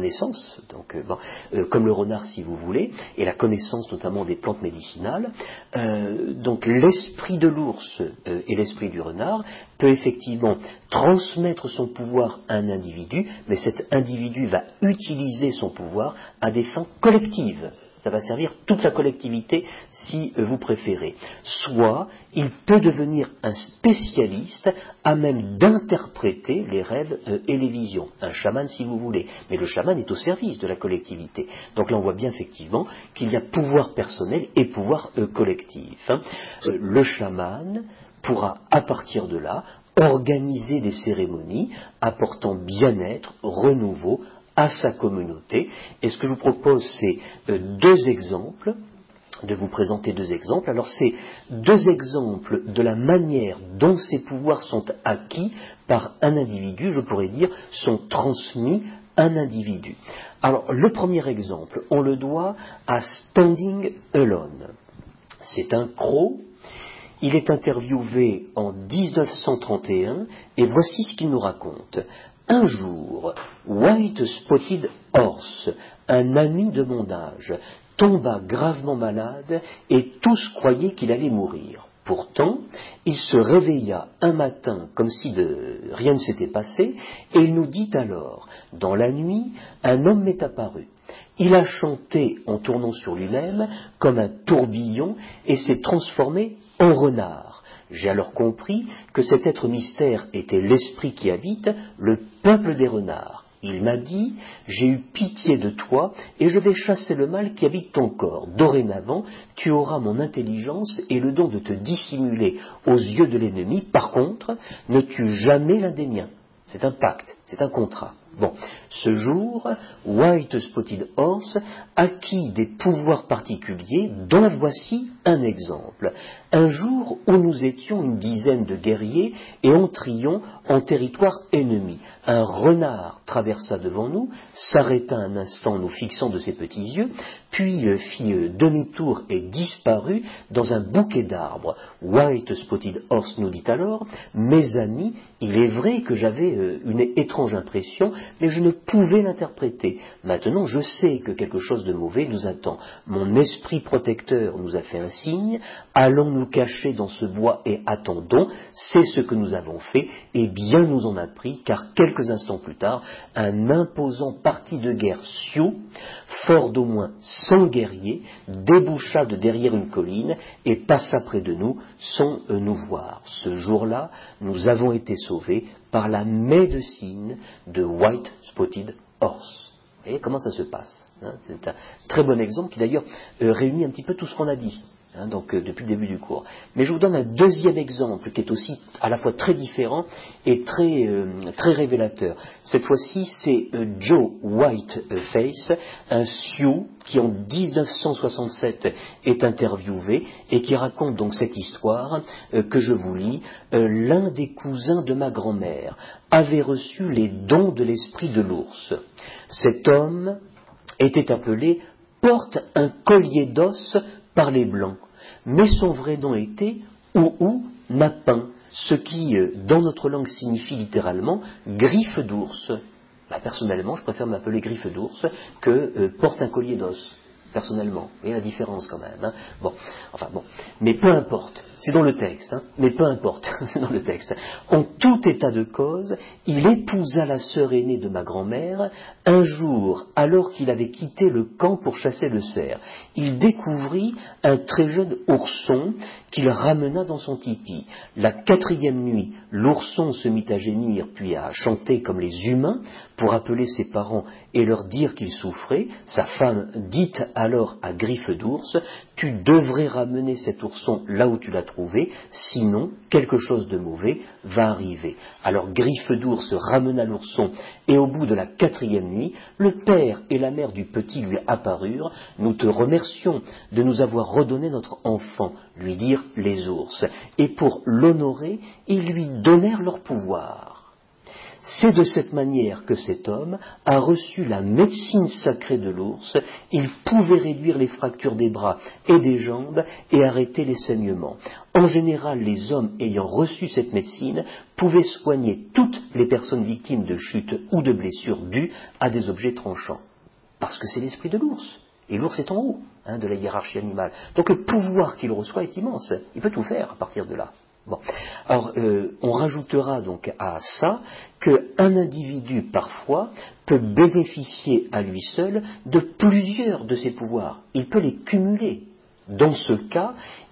donc, comme le renard, si vous voulez, et la connaissance notamment des plantes médicinales. Donc, l'esprit de l'ours et l'esprit du renard peut effectivement transmettre son pouvoir à un individu, mais cet individu va utiliser son pouvoir à des fins collectives. Ça va servir toute la collectivité si vous préférez. Soit il peut devenir un spécialiste à même d'interpréter les rêves et les visions. Un chaman si vous voulez. Mais le chaman est au service de la collectivité. Donc là on voit bien effectivement qu'il y a pouvoir personnel et pouvoir collectif. Le chaman pourra à partir de là organiser des cérémonies apportant bien-être, renouveau, à sa communauté. Et ce que je vous propose, c'est deux exemples, de vous présenter deux exemples. Alors, c'est deux exemples de la manière dont ces pouvoirs sont acquis par un individu, je pourrais dire, sont transmis à un individu. Alors, le premier exemple, on le doit à Standing Alone. C'est un croc. Il est interviewé en 1931 et voici ce qu'il nous raconte. Un jour, White Spotted Horse, un ami de mon âge, tomba gravement malade et tous croyaient qu'il allait mourir. Pourtant, il se réveilla un matin comme si rien ne s'était passé et il nous dit alors, dans la nuit, un homme m'est apparu. Il a chanté en tournant sur lui-même comme un tourbillon et s'est transformé en renard. J'ai alors compris que cet être mystère était l'esprit qui habite, le peuple des renards. Il m'a dit, j'ai eu pitié de toi et je vais chasser le mal qui habite ton corps. Dorénavant, tu auras mon intelligence et le don de te dissimuler aux yeux de l'ennemi. Par contre, ne tue jamais l'un des miens. C'est un pacte, c'est un contrat. Bon, ce jour, White Spotted Horse acquit des pouvoirs particuliers dont voici un exemple. Un jour où nous étions une dizaine de guerriers et entrions en territoire ennemi, un renard traversa devant nous, s'arrêta un instant en nous fixant de ses petits yeux, puis fit demi-tour et disparut dans un bouquet d'arbres. White Spotted Horse nous dit alors, « Mes amis, il est vrai que j'avais une étrange impression, mais je ne pouvais l'interpréter. Maintenant, je sais que quelque chose de mauvais nous attend. Mon esprit protecteur nous a fait un signe. Allons nous cacher dans ce bois et attendons. C'est ce que nous avons fait, et bien nous en a pris, car quelques instants plus tard, un imposant parti de guerre sioux, fort d'au moins 100 guerriers, déboucha de derrière une colline et passa près de nous sans nous voir. Ce jour-là, nous avons été sauvés par la médecine de White Spotted Horse. Vous voyez comment ça se passe, hein. C'est un très bon exemple qui d'ailleurs réunit un petit peu tout ce qu'on a dit. donc depuis le début du cours. Mais je vous donne un deuxième exemple qui est aussi à la fois très différent et très révélateur. Cette fois-ci, c'est Joe Whiteface, un Sioux qui en 1967 est interviewé et qui raconte donc cette histoire que je vous lis. L'un des cousins de ma grand-mère avait reçu les dons de l'esprit de l'ours. Cet homme était appelé Porte un collier d'os par les Blancs, mais son vrai nom était Ou Napin, ce qui, dans notre langue, signifie littéralement griffe d'ours. Personnellement, je préfère m'appeler griffe d'ours que porte un collier d'os. Personnellement, vous voyez la différence quand même. Bon, mais peu importe, c'est dans le texte, mais peu importe, c'est dans le texte. En tout état de cause, il épousa la sœur aînée de ma grand-mère un jour, alors qu'il avait quitté le camp pour chasser le cerf. Il découvrit un très jeune ourson qu'il ramena dans son tipi. La 4e nuit, l'ourson se mit à gémir puis à chanter comme les humains pour appeler ses parents et leur dire qu'il souffrait. Sa femme dit alors à Griffe d'ours, tu devrais ramener cet ourson là où tu l'as trouvé, sinon quelque chose de mauvais va arriver. Alors Griffe d'ours ramena l'ourson et au bout de la 4e nuit, le père et la mère du petit lui apparurent. Nous te remercions de nous avoir redonné notre enfant, lui dirent les ours, et pour l'honorer, ils lui donnèrent leur pouvoir. C'est de cette manière que cet homme a reçu la médecine sacrée de l'ours. Il pouvait réduire les fractures des bras et des jambes et arrêter les saignements. En général, les hommes ayant reçu cette médecine pouvaient soigner toutes les personnes victimes de chutes ou de blessures dues à des objets tranchants. Parce que c'est l'esprit de l'ours. Et l'ours est en haut de la hiérarchie animale. Donc le pouvoir qu'il reçoit est immense. Il peut tout faire à partir de là. Bon. Alors, on rajoutera donc à ça qu'un individu, parfois, peut bénéficier à lui seul de plusieurs de ses pouvoirs. Il peut les cumuler. Dans ce cas,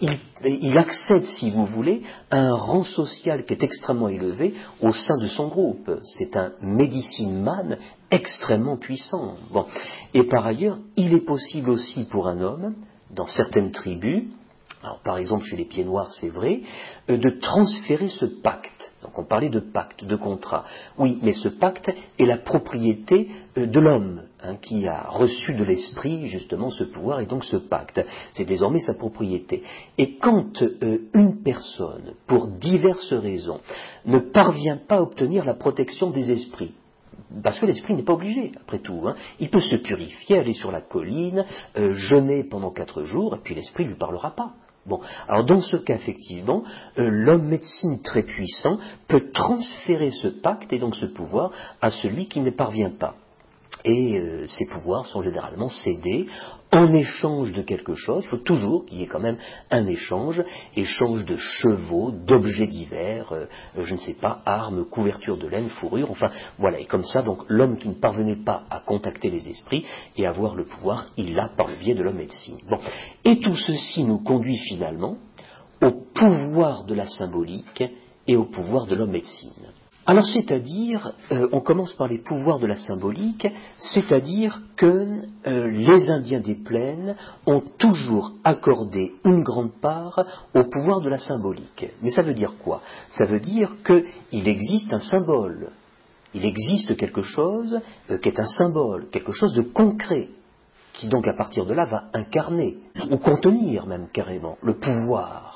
il accède, si vous voulez, à un rang social qui est extrêmement élevé au sein de son groupe. C'est un medicine man extrêmement puissant. Bon. Et par ailleurs, il est possible aussi pour un homme, dans certaines tribus, alors, par exemple, chez les pieds noirs, c'est vrai, de transférer ce pacte. Donc, on parlait de pacte, de contrat. Oui, mais ce pacte est la propriété de l'homme, qui a reçu de l'esprit, justement, ce pouvoir et donc ce pacte. C'est désormais sa propriété. Et quand une personne, pour diverses raisons, ne parvient pas à obtenir la protection des esprits, parce que l'esprit n'est pas obligé, après tout. Il peut se purifier, aller sur la colline, jeûner pendant 4 jours, et puis l'esprit ne lui parlera pas. Bon, alors dans ce cas, effectivement, l'homme médecine très puissant peut transférer ce pacte et donc ce pouvoir à celui qui ne parvient pas. Et ces pouvoirs sont généralement cédés en échange de quelque chose. Il faut toujours qu'il y ait quand même un échange de chevaux, d'objets divers, je ne sais pas, armes, couvertures de laine, fourrure, enfin voilà. Et comme ça, donc l'homme qui ne parvenait pas à contacter les esprits et à avoir le pouvoir, il l'a par le biais de l'homme médecine. Bon. Et tout ceci nous conduit finalement au pouvoir de la symbolique et au pouvoir de l'homme médecine. Alors, c'est-à-dire, on commence par les pouvoirs de la symbolique, c'est-à-dire que les Indiens des plaines ont toujours accordé une grande part au pouvoir de la symbolique. Mais ça veut dire quoi? Ça veut dire qu'il existe un symbole, il existe quelque chose qui est un symbole, quelque chose de concret, qui donc à partir de là va incarner, ou contenir même carrément, le pouvoir,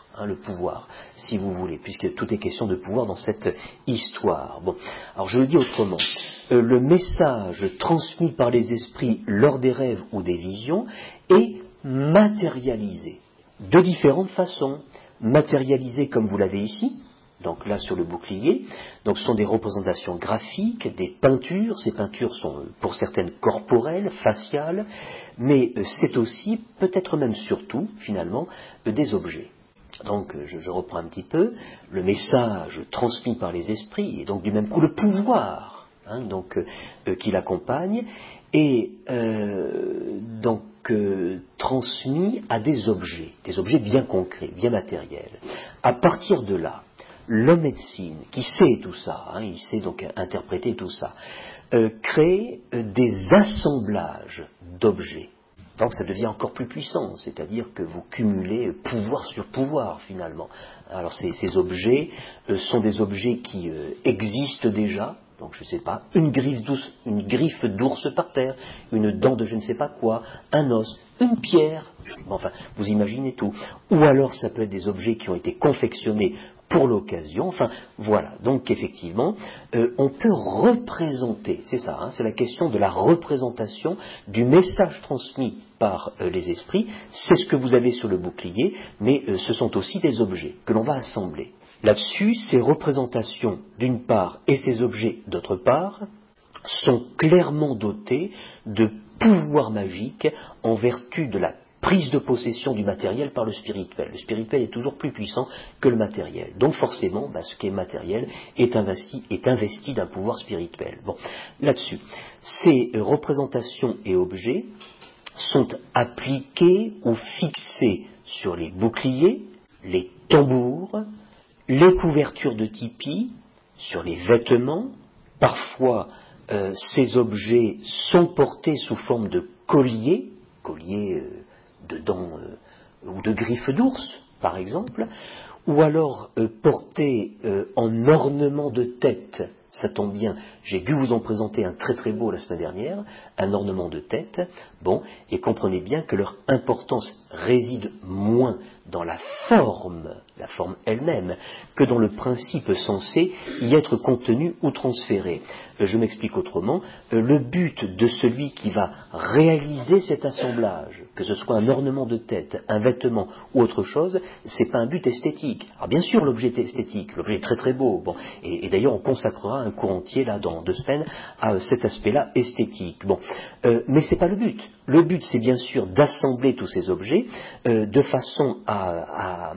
si vous voulez, puisque tout est question de pouvoir dans cette histoire. Bon, alors je le dis autrement, le message transmis par les esprits lors des rêves ou des visions est matérialisé, de différentes façons, matérialisé comme vous l'avez ici, donc là sur le bouclier, donc ce sont des représentations graphiques, des peintures, ces peintures sont pour certaines corporelles, faciales, mais c'est aussi, peut-être même surtout, finalement, des objets. Donc je reprends un petit peu, le message transmis par les esprits, et donc du même coup le pouvoir qui l'accompagne, est transmis à des objets bien concrets, bien matériels. À partir de là, l'homme médecine, qui sait tout ça, il sait donc interpréter tout ça, crée des assemblages d'objets. Donc ça devient encore plus puissant, c'est-à-dire que vous cumulez pouvoir sur pouvoir finalement. Alors ces objets sont des objets qui existent déjà. Donc je ne sais pas, une griffe d'ours par terre, une dent de je ne sais pas quoi, un os, une pierre, enfin vous imaginez tout. Ou alors ça peut être des objets qui ont été confectionnés pour l'occasion, enfin voilà. Donc effectivement, on peut représenter, c'est ça, c'est la question de la représentation du message transmis par les esprits. C'est ce que vous avez sur le bouclier, mais ce sont aussi des objets que l'on va assembler. Là-dessus, ces représentations d'une part et ces objets d'autre part sont clairement dotés de pouvoirs magiques en vertu de la prise de possession du matériel par le spirituel. Le spirituel est toujours plus puissant que le matériel. Donc forcément, ce qui est matériel est investi d'un pouvoir spirituel. Bon, là-dessus, ces représentations et objets sont appliqués ou fixés sur les boucliers, les tambours, les couvertures de tipi, sur les vêtements. Parfois, ces objets sont portés sous forme de colliers de dents ou de griffes d'ours, par exemple, ou alors portés en ornement de tête. Ça tombe bien, j'ai dû vous en présenter un très très beau la semaine dernière, un ornement de tête. Bon, et comprenez bien que leur importance réside moins dans la forme elle-même, que dans le principe censé y être contenu ou transféré. Je m'explique autrement, le but de celui qui va réaliser cet assemblage, que ce soit un ornement de tête, un vêtement ou autre chose, c'est pas un but esthétique. Alors bien sûr l'objet est esthétique, l'objet est très très beau, bon, et d'ailleurs on consacrera un cours entier là dans 2 semaines à cet aspect-là esthétique. Bon, mais c'est pas le but. Le but, c'est bien sûr d'assembler tous ces objets de façon à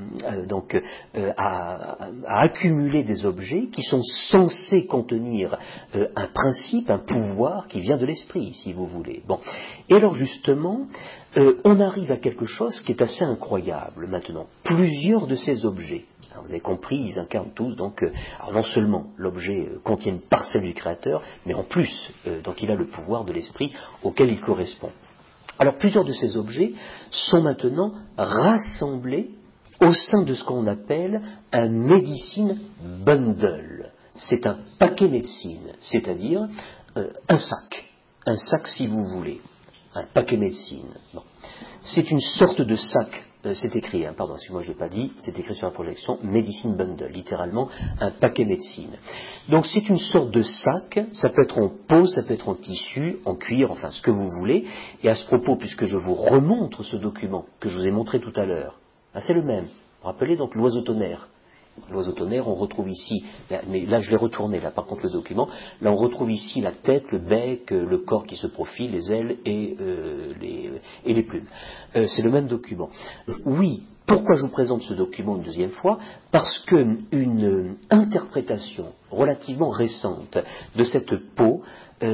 accumuler des objets qui sont censés contenir un principe, un pouvoir qui vient de l'esprit, si vous voulez. Bon. Et alors justement, on arrive à quelque chose qui est assez incroyable maintenant. Plusieurs de ces objets, vous avez compris, ils incarnent tous, donc, alors non seulement l'objet contient une parcelle du Créateur, mais en plus, donc il a le pouvoir de l'esprit auquel il correspond. Alors plusieurs de ces objets sont maintenant rassemblés au sein de ce qu'on appelle un medicine bundle. C'est un paquet médecine, c'est-à-dire un sac si vous voulez, un paquet médecine. Bon. C'est une sorte de sac, c'est écrit, pardon, excusez-moi je ne l'ai pas dit, c'est écrit sur la projection, medicine bundle, littéralement un paquet médecine. Donc c'est une sorte de sac, ça peut être en peau, ça peut être en tissu, en cuir, enfin ce que vous voulez, et à ce propos, puisque je vous remontre ce document que je vous ai montré tout à l'heure, c'est le même, vous vous rappelez donc l'oiseau tonnerre. L'oiseau tonnerre, on retrouve ici, mais là je l'ai retourné, là par contre le document, là on retrouve ici la tête, le bec, le corps qui se profile, les ailes et les plumes. C'est le même document. Oui, pourquoi je vous présente ce document une deuxième fois? Parce qu'une interprétation relativement récente de cette peau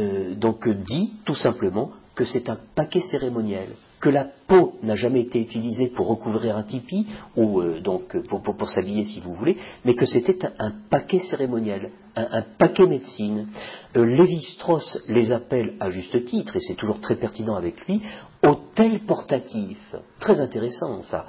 dit tout simplement que c'est un paquet cérémoniel, que la peau n'a jamais été utilisée pour recouvrir un tipi ou pour s'habiller si vous voulez, mais que c'était un paquet cérémoniel, un paquet médecine. Lévi-Strauss les appelle à juste titre, et c'est toujours très pertinent avec lui, hôtel portatif. Très intéressant ça,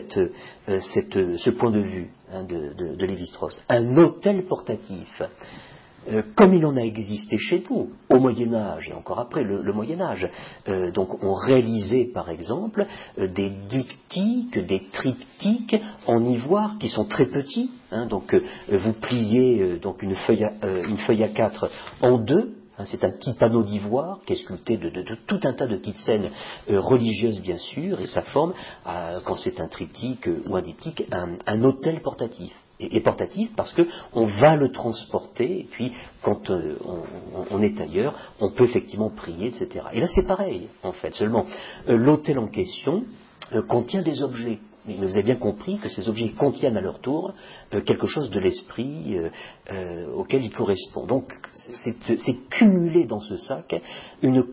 ce point de vue de Lévi-Strauss. Un hôtel portatif. Comme il en a existé chez nous, au Moyen-Âge et encore après le Moyen-Âge. Donc on réalisait par exemple des diptyques, des triptyques en ivoire qui sont très petits. Vous pliez une feuille A4 en deux. C'est un petit panneau d'ivoire qui est sculpté de tout un tas de petites scènes religieuses bien sûr, et ça forme, quand c'est un triptyque ou un diptyque, un hôtel portatif. Et portatif parce qu'on va le transporter, et puis quand on est ailleurs, on peut effectivement prier, etc. Et là c'est pareil, en fait, seulement l'hôtel en question contient des objets. Mais vous avez bien compris que ces objets contiennent à leur tour quelque chose de l'esprit auquel ils correspondent. Donc c'est cumulé dans ce sac une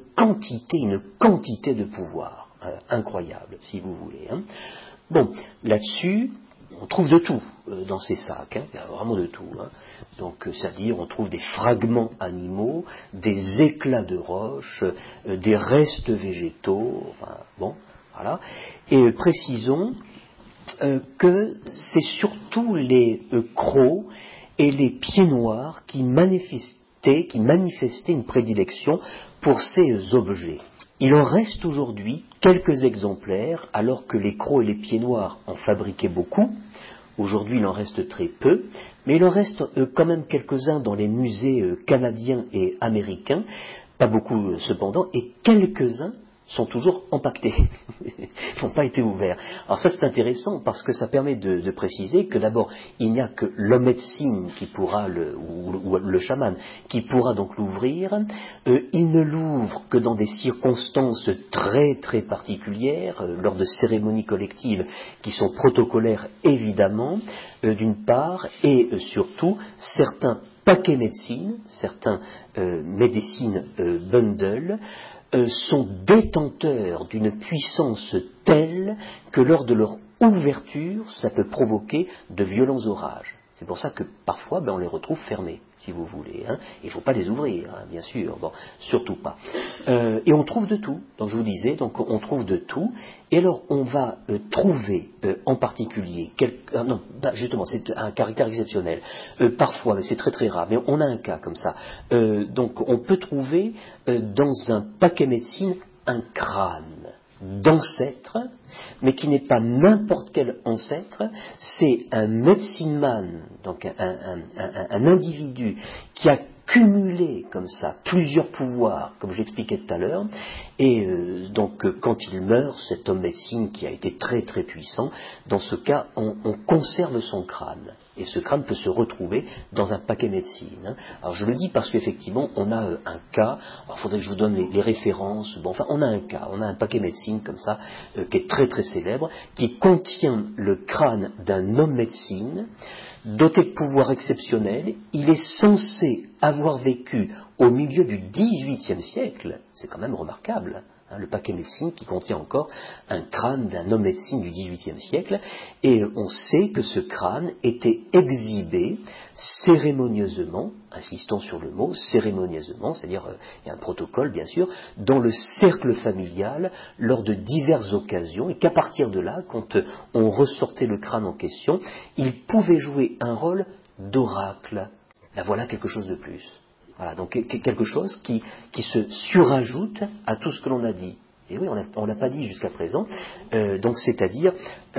quantité de pouvoir incroyable, si vous voulez. Bon, là-dessus, On trouve de tout dans ces sacs, hein, il y a vraiment de tout. Hein. Donc, c'est-à-dire, on trouve des fragments animaux, des éclats de roches, des restes végétaux, enfin, bon, voilà. Et précisons que c'est surtout les crocs et les pieds noirs qui manifestaient une prédilection pour ces objets. Il en reste aujourd'hui quelques exemplaires, alors que les crocs et les pieds noirs en fabriquaient beaucoup. Aujourd'hui, il en reste très peu, mais il en reste quand même quelques-uns dans les musées canadiens et américains, pas beaucoup cependant, et quelques-uns sont toujours empaquetés, ils n'ont pas été ouverts. Alors ça c'est intéressant parce que ça permet de préciser que d'abord il n'y a que l'homme médecine qui pourra ou le chaman qui pourra donc l'ouvrir. Il ne l'ouvre que dans des circonstances très très particulières, lors de cérémonies collectives qui sont protocolaires évidemment, d'une part, et surtout certains paquets médecine, certains médecines bundle, sont détenteurs d'une puissance telle que lors de leur ouverture, ça peut provoquer de violents orages. C'est pour ça que parfois on les retrouve fermés, si vous voulez. Hein. Il ne faut pas les ouvrir, hein, bien sûr, bon, surtout pas. Et on trouve de tout, donc je vous disais, donc on trouve de tout. Et alors on va trouver en particulier, justement c'est un caractère exceptionnel, parfois, mais c'est très très rare, mais on a un cas comme ça. Donc on peut trouver dans un paquet médecine un crâne d'ancêtre, mais qui n'est pas n'importe quel ancêtre, c'est un medicine man, donc un individu qui a cumulé comme ça plusieurs pouvoirs, comme j'expliquais tout à l'heure, et donc quand il meurt, cet homme médecine qui a été très très puissant, dans ce cas, on conserve son crâne. Et ce crâne peut se retrouver dans un paquet médecine. Hein. Alors je le dis parce qu'effectivement, on a un cas, alors il faudrait que je vous donne les références, bon, enfin on a un cas, on a un paquet médecine comme ça, qui est très très célèbre, qui contient le crâne d'un homme médecine, doté de pouvoirs exceptionnels. Il est censé avoir vécu au milieu du XVIIIe siècle, c'est quand même remarquable. Hein, le paquet médecine qui contient encore un crâne d'un homme médecine du XVIIIe siècle, et on sait que ce crâne était exhibé cérémonieusement, insistons sur le mot cérémonieusement, c'est-à-dire il y a un protocole bien sûr, dans le cercle familial lors de diverses occasions, et qu'à partir de là, quand on ressortait le crâne en question, il pouvait jouer un rôle d'oracle. Là voilà quelque chose de plus. Voilà, donc quelque chose qui se surajoute à tout ce que l'on a dit. Et oui, on l'a pas dit jusqu'à présent. Donc c'est-à-dire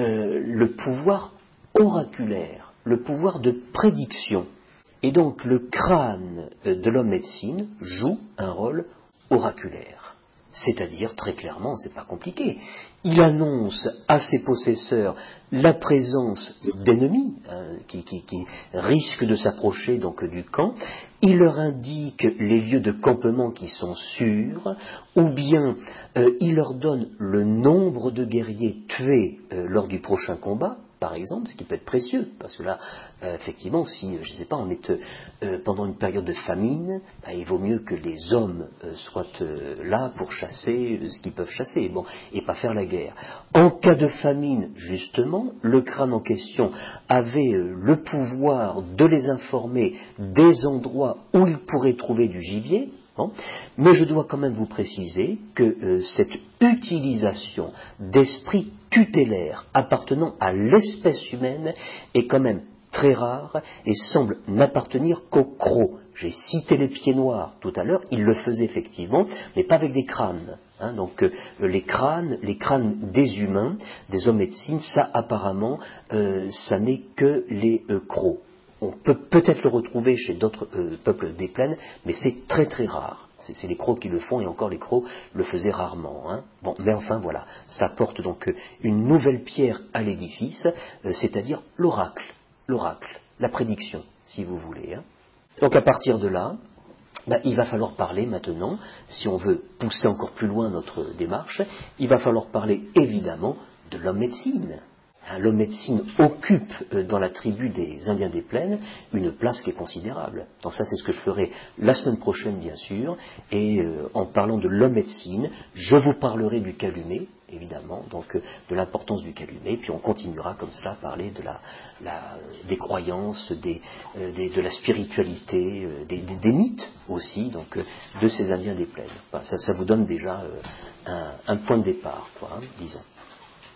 le pouvoir oraculaire, le pouvoir de prédiction. Et donc le crâne de l'homme médecine joue un rôle oraculaire. C'est-à-dire, très clairement, c'est pas compliqué. Il annonce à ses possesseurs la présence d'ennemis qui risquent de s'approcher donc du camp. Il leur indique les lieux de campement qui sont sûrs, ou bien il leur donne le nombre de guerriers tués lors du prochain combat, par exemple, ce qui peut être précieux, parce que là, effectivement, si, je ne sais pas, on est pendant une période de famine, il vaut mieux que les hommes soient là pour chasser ce qu'ils peuvent chasser, bon, et pas faire la guerre. En cas de famine, justement, le crâne en question avait le pouvoir de les informer des endroits où ils pourraient trouver du gibier. Bon. Mais je dois quand même vous préciser que cette utilisation d'esprits tutélaires appartenant à l'espèce humaine est quand même très rare et semble n'appartenir qu'aux crocs. J'ai cité les pieds noirs tout à l'heure, ils le faisaient effectivement, mais pas avec des crânes. Hein, donc les crânes des humains, des hommes médecines, ça apparemment, ça n'est que les crocs. On peut peut-être le retrouver chez d'autres peuples des plaines, mais c'est très très rare. C'est les crocs qui le font, et encore les crocs le faisaient rarement. Hein. Bon, mais enfin voilà, ça porte donc une nouvelle pierre à l'édifice, c'est-à-dire l'oracle, la prédiction, si vous voulez. Hein. Donc à partir de là, il va falloir parler maintenant, si on veut pousser encore plus loin notre démarche, il va falloir parler évidemment de l'homme médecine. L'homme médecine occupe dans la tribu des Indiens des Plaines une place qui est considérable. Donc ça c'est ce que je ferai la semaine prochaine bien sûr, et en parlant de l'homme médecine, je vous parlerai du calumet, évidemment, donc de l'importance du calumet, puis on continuera comme cela à parler des croyances, de la spiritualité, des mythes aussi, donc de ces Indiens des plaines. Enfin, ça vous donne déjà un point de départ, disons.